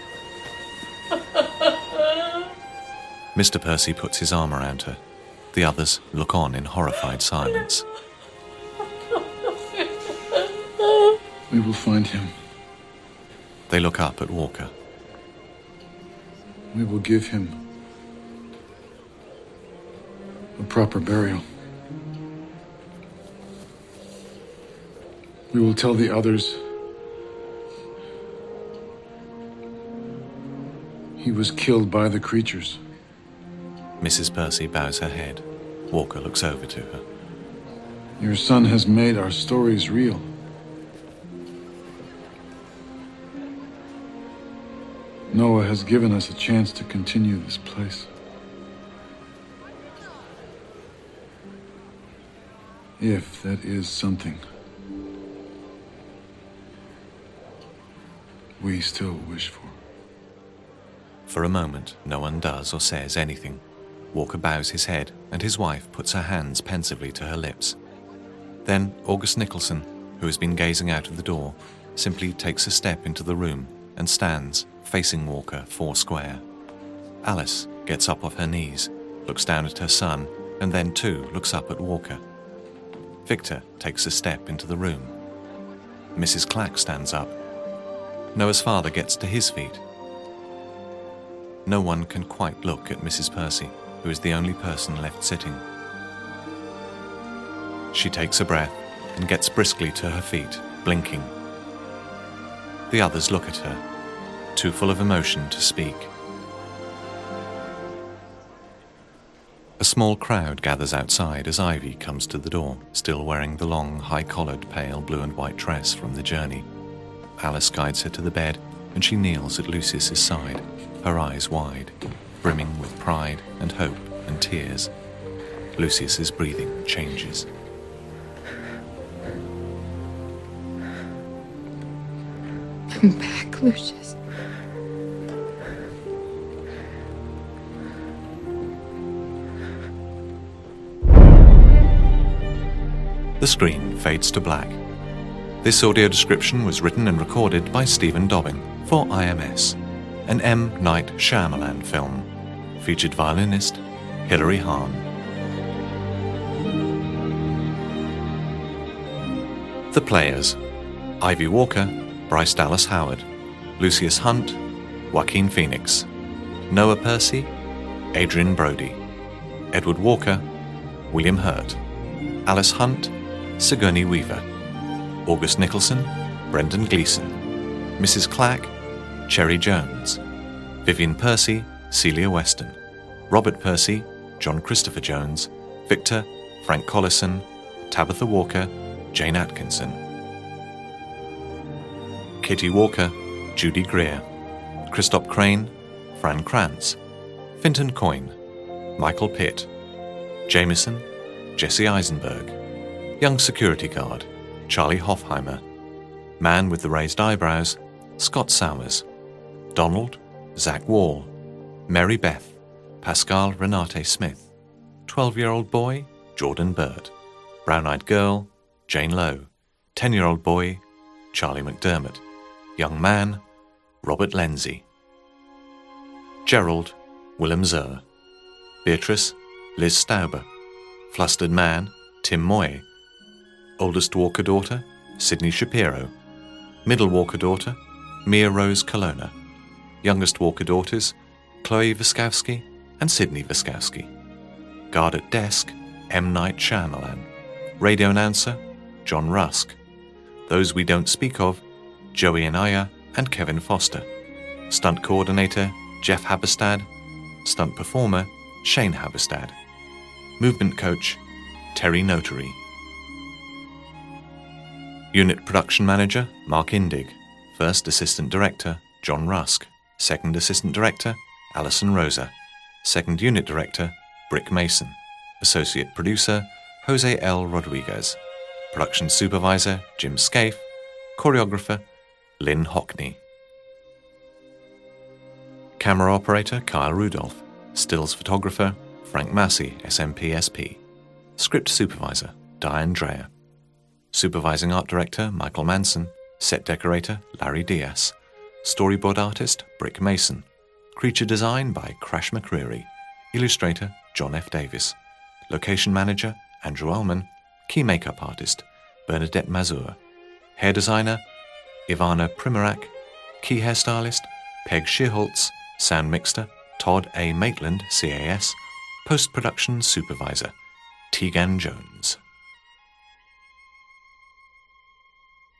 Mr. Percy puts his arm around her. The others look on in horrified silence. We will find him. They look up at Walker. We will give him a proper burial. We will tell the others. He was killed by the creatures. Mrs. Percy bows her head. Walker looks over to her. Your son has made our stories real. Noah has given us a chance to continue this place. If that is something we still wish for. For a moment, no one does or says anything. Walker bows his head, and his wife puts her hands pensively to her lips. Then August Nicholson, who has been gazing out of the door, simply takes a step into the room and stands, facing Walker foursquare. Alice gets up off her knees, looks down at her son, and then too looks up at Walker. Victor takes a step into the room. Mrs. Clack stands up. Noah's father gets to his feet. No one can quite look at Mrs. Percy, who is the only person left sitting. She takes a breath and gets briskly to her feet, blinking. The others look at her, too full of emotion to speak. A small crowd gathers outside as Ivy comes to the door, still wearing the long, high-collared, pale blue and white dress from the journey. Alice guides her to the bed, and she kneels at Lucius's side, her eyes wide, brimming with pride and hope and tears. Lucius's breathing changes. I'm back, Lucius. The screen fades to black. This audio description was written and recorded by Stephen Dobbin for IMS, an M. Night Shyamalan film. Featured violinist Hilary Hahn. The players: Ivy Walker, Bryce Dallas Howard, Lucius Hunt, Joaquin Phoenix, Noah Percy, Adrian Brody, Edward Walker, William Hurt, Alice Hunt, Sigourney Weaver, August Nicholson, Brendan Gleeson, Mrs. Clack, Cherry Jones, Vivian Percy, Celia Weston, Robert Percy, John Christopher Jones, Victor, Frank Collison, Tabitha Walker, Jane Atkinson, Kitty Walker, Judy Greer, Christoph Crane, Fran Krantz, Finton Coyne, Michael Pitt, Jameson, Jesse Eisenberg, Young Security Guard, Charlie Hoffheimer, Man with the Raised Eyebrows, Scott Sowers, Donald, Zach Wall, Mary Beth, Pascal Renate Smith, 12-year-old boy, Jordan Burt, Brown-Eyed Girl, Jane Lowe, 10-year-old boy, Charlie McDermott, Young Man, Robert Lindsay, Gerald, Willem Zur, Beatrice, Liz Stauber, Flustered Man, Tim Moy, Oldest Walker Daughter, Sydney Shapiro, Middle Walker Daughter, Mia Rose Colonna, Youngest Walker Daughters, Chloe Viskowski and Sydney Viskowski, Guard at Desk, M. Night Shyamalan, Radio Announcer, John Rusk, Those We Don't Speak Of, Joey Anaya and Kevin Foster, Stunt Coordinator, Jeff Haberstad, Stunt Performer, Shane Haberstad, Movement Coach, Terry Notary, Unit Production Manager, Mark Indig, First Assistant Director, John Rusk, Second Assistant Director, Alison Rosa, Second Unit Director, Brick Mason, Associate Producer, Jose L. Rodriguez, Production Supervisor, Jim Scaife, Choreographer, Lynn Hockney. Camera Operator, Kyle Rudolph, Stills Photographer, Frank Massey, SMPSP, Script Supervisor, Diane Dreyer, Supervising Art Director, Michael Manson, Set Decorator, Larry Diaz, Storyboard Artist, Brick Mason, Creature Design by Crash McCreary, Illustrator, John F. Davis, Location Manager, Andrew Ullman, Key Makeup Artist, Bernadette Mazur, Hair Designer, Ivana Primorak, Key Hairstylist, Peg Sheerholtz, Sound Mixer, Todd A. Maitland, CAS, Post-Production Supervisor, Tegan Jones.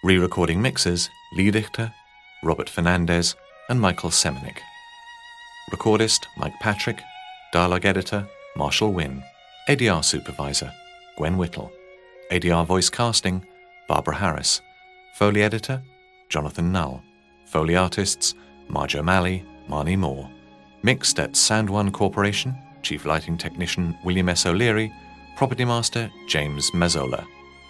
Re-recording mixers, Liedichter, Robert Fernandez, and Michael Semenik. Recordist, Mike Patrick. Dialogue editor, Marshall Wynn. ADR supervisor, Gwen Whittle. ADR voice casting, Barbara Harris. Foley editor, Jonathan Null. Foley artists, Marge O'Malley, Marnie Moore. Mixed at Sound One Corporation, Chief Lighting Technician William S. O'Leary. Property Master, James Mazzola.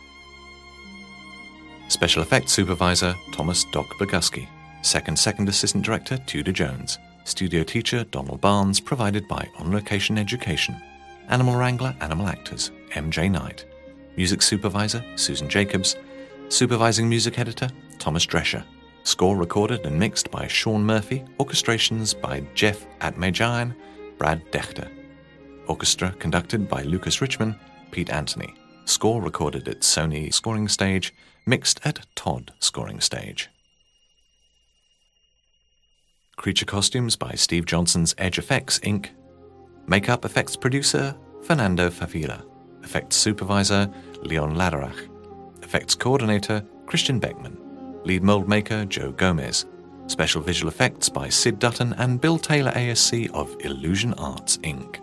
Special Effects Supervisor, Thomas Doc Boguski. Second Assistant Director, Tudor Jones. Studio Teacher, Donald Barnes, provided by On Location Education. Animal Wrangler, Animal Actors, MJ Knight. Music Supervisor, Susan Jacobs. Supervising Music Editor, Thomas Drescher. Score recorded and mixed by Sean Murphy. Orchestrations by Jeff Atmajian, Brad Dechter. Orchestra conducted by Lucas Richman, Pete Anthony. Score recorded at Sony Scoring Stage, mixed at Todd Scoring Stage. Creature costumes by Steve Johnson's Edge Effects, Inc. Makeup effects producer, Fernando Favila. Effects supervisor, Leon Laderach. Effects coordinator, Christian Beckman. Lead mold maker, Joe Gomez. Special visual effects by Sid Dutton and Bill Taylor ASC of Illusion Arts, Inc.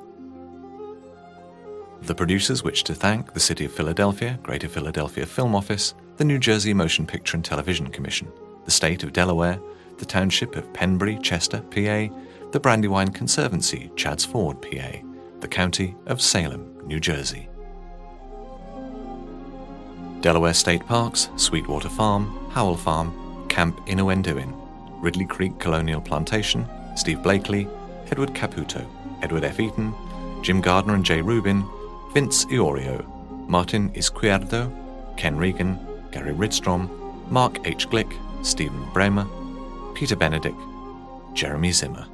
The producers wish to thank the City of Philadelphia, Greater Philadelphia Film Office, the New Jersey Motion Picture and Television Commission, the State of Delaware, the Township of Penbury, Chester, PA, the Brandywine Conservancy, Chadds Ford, PA, the County of Salem, New Jersey. Delaware State Parks, Sweetwater Farm, Howell Farm, Camp Innuendoin, Ridley Creek Colonial Plantation, Steve Blakely, Edward Caputo, Edward F. Eaton, Jim Gardner and Jay Rubin, Vince Iorio, Martin Izquierdo, Ken Regan, Gary Ridstrom, Mark H. Glick, Stephen Bremer, Peter Benedict, Jeremy Zimmer.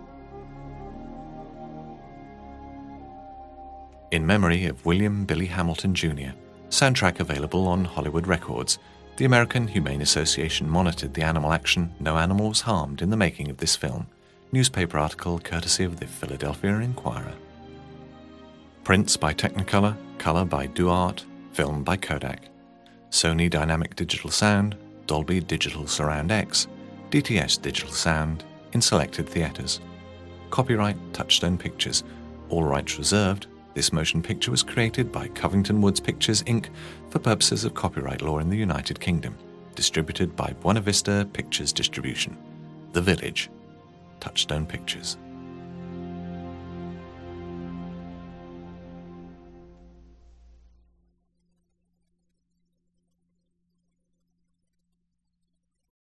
In memory of William Billy Hamilton Jr., soundtrack available on Hollywood Records, the American Humane Association monitored the animal action. No animal was harmed in the making of this film. Newspaper article courtesy of the Philadelphia Inquirer. Prints by Technicolor, color by DuArt, film by Kodak. Sony Dynamic Digital Sound, Dolby Digital Surround X, DTS Digital Sound, in selected theaters. Copyright Touchstone Pictures. All rights reserved. This motion picture was created by Covington Woods Pictures, Inc. for purposes of copyright law in the United Kingdom. Distributed by Buena Vista Pictures Distribution. The Village. Touchstone Pictures.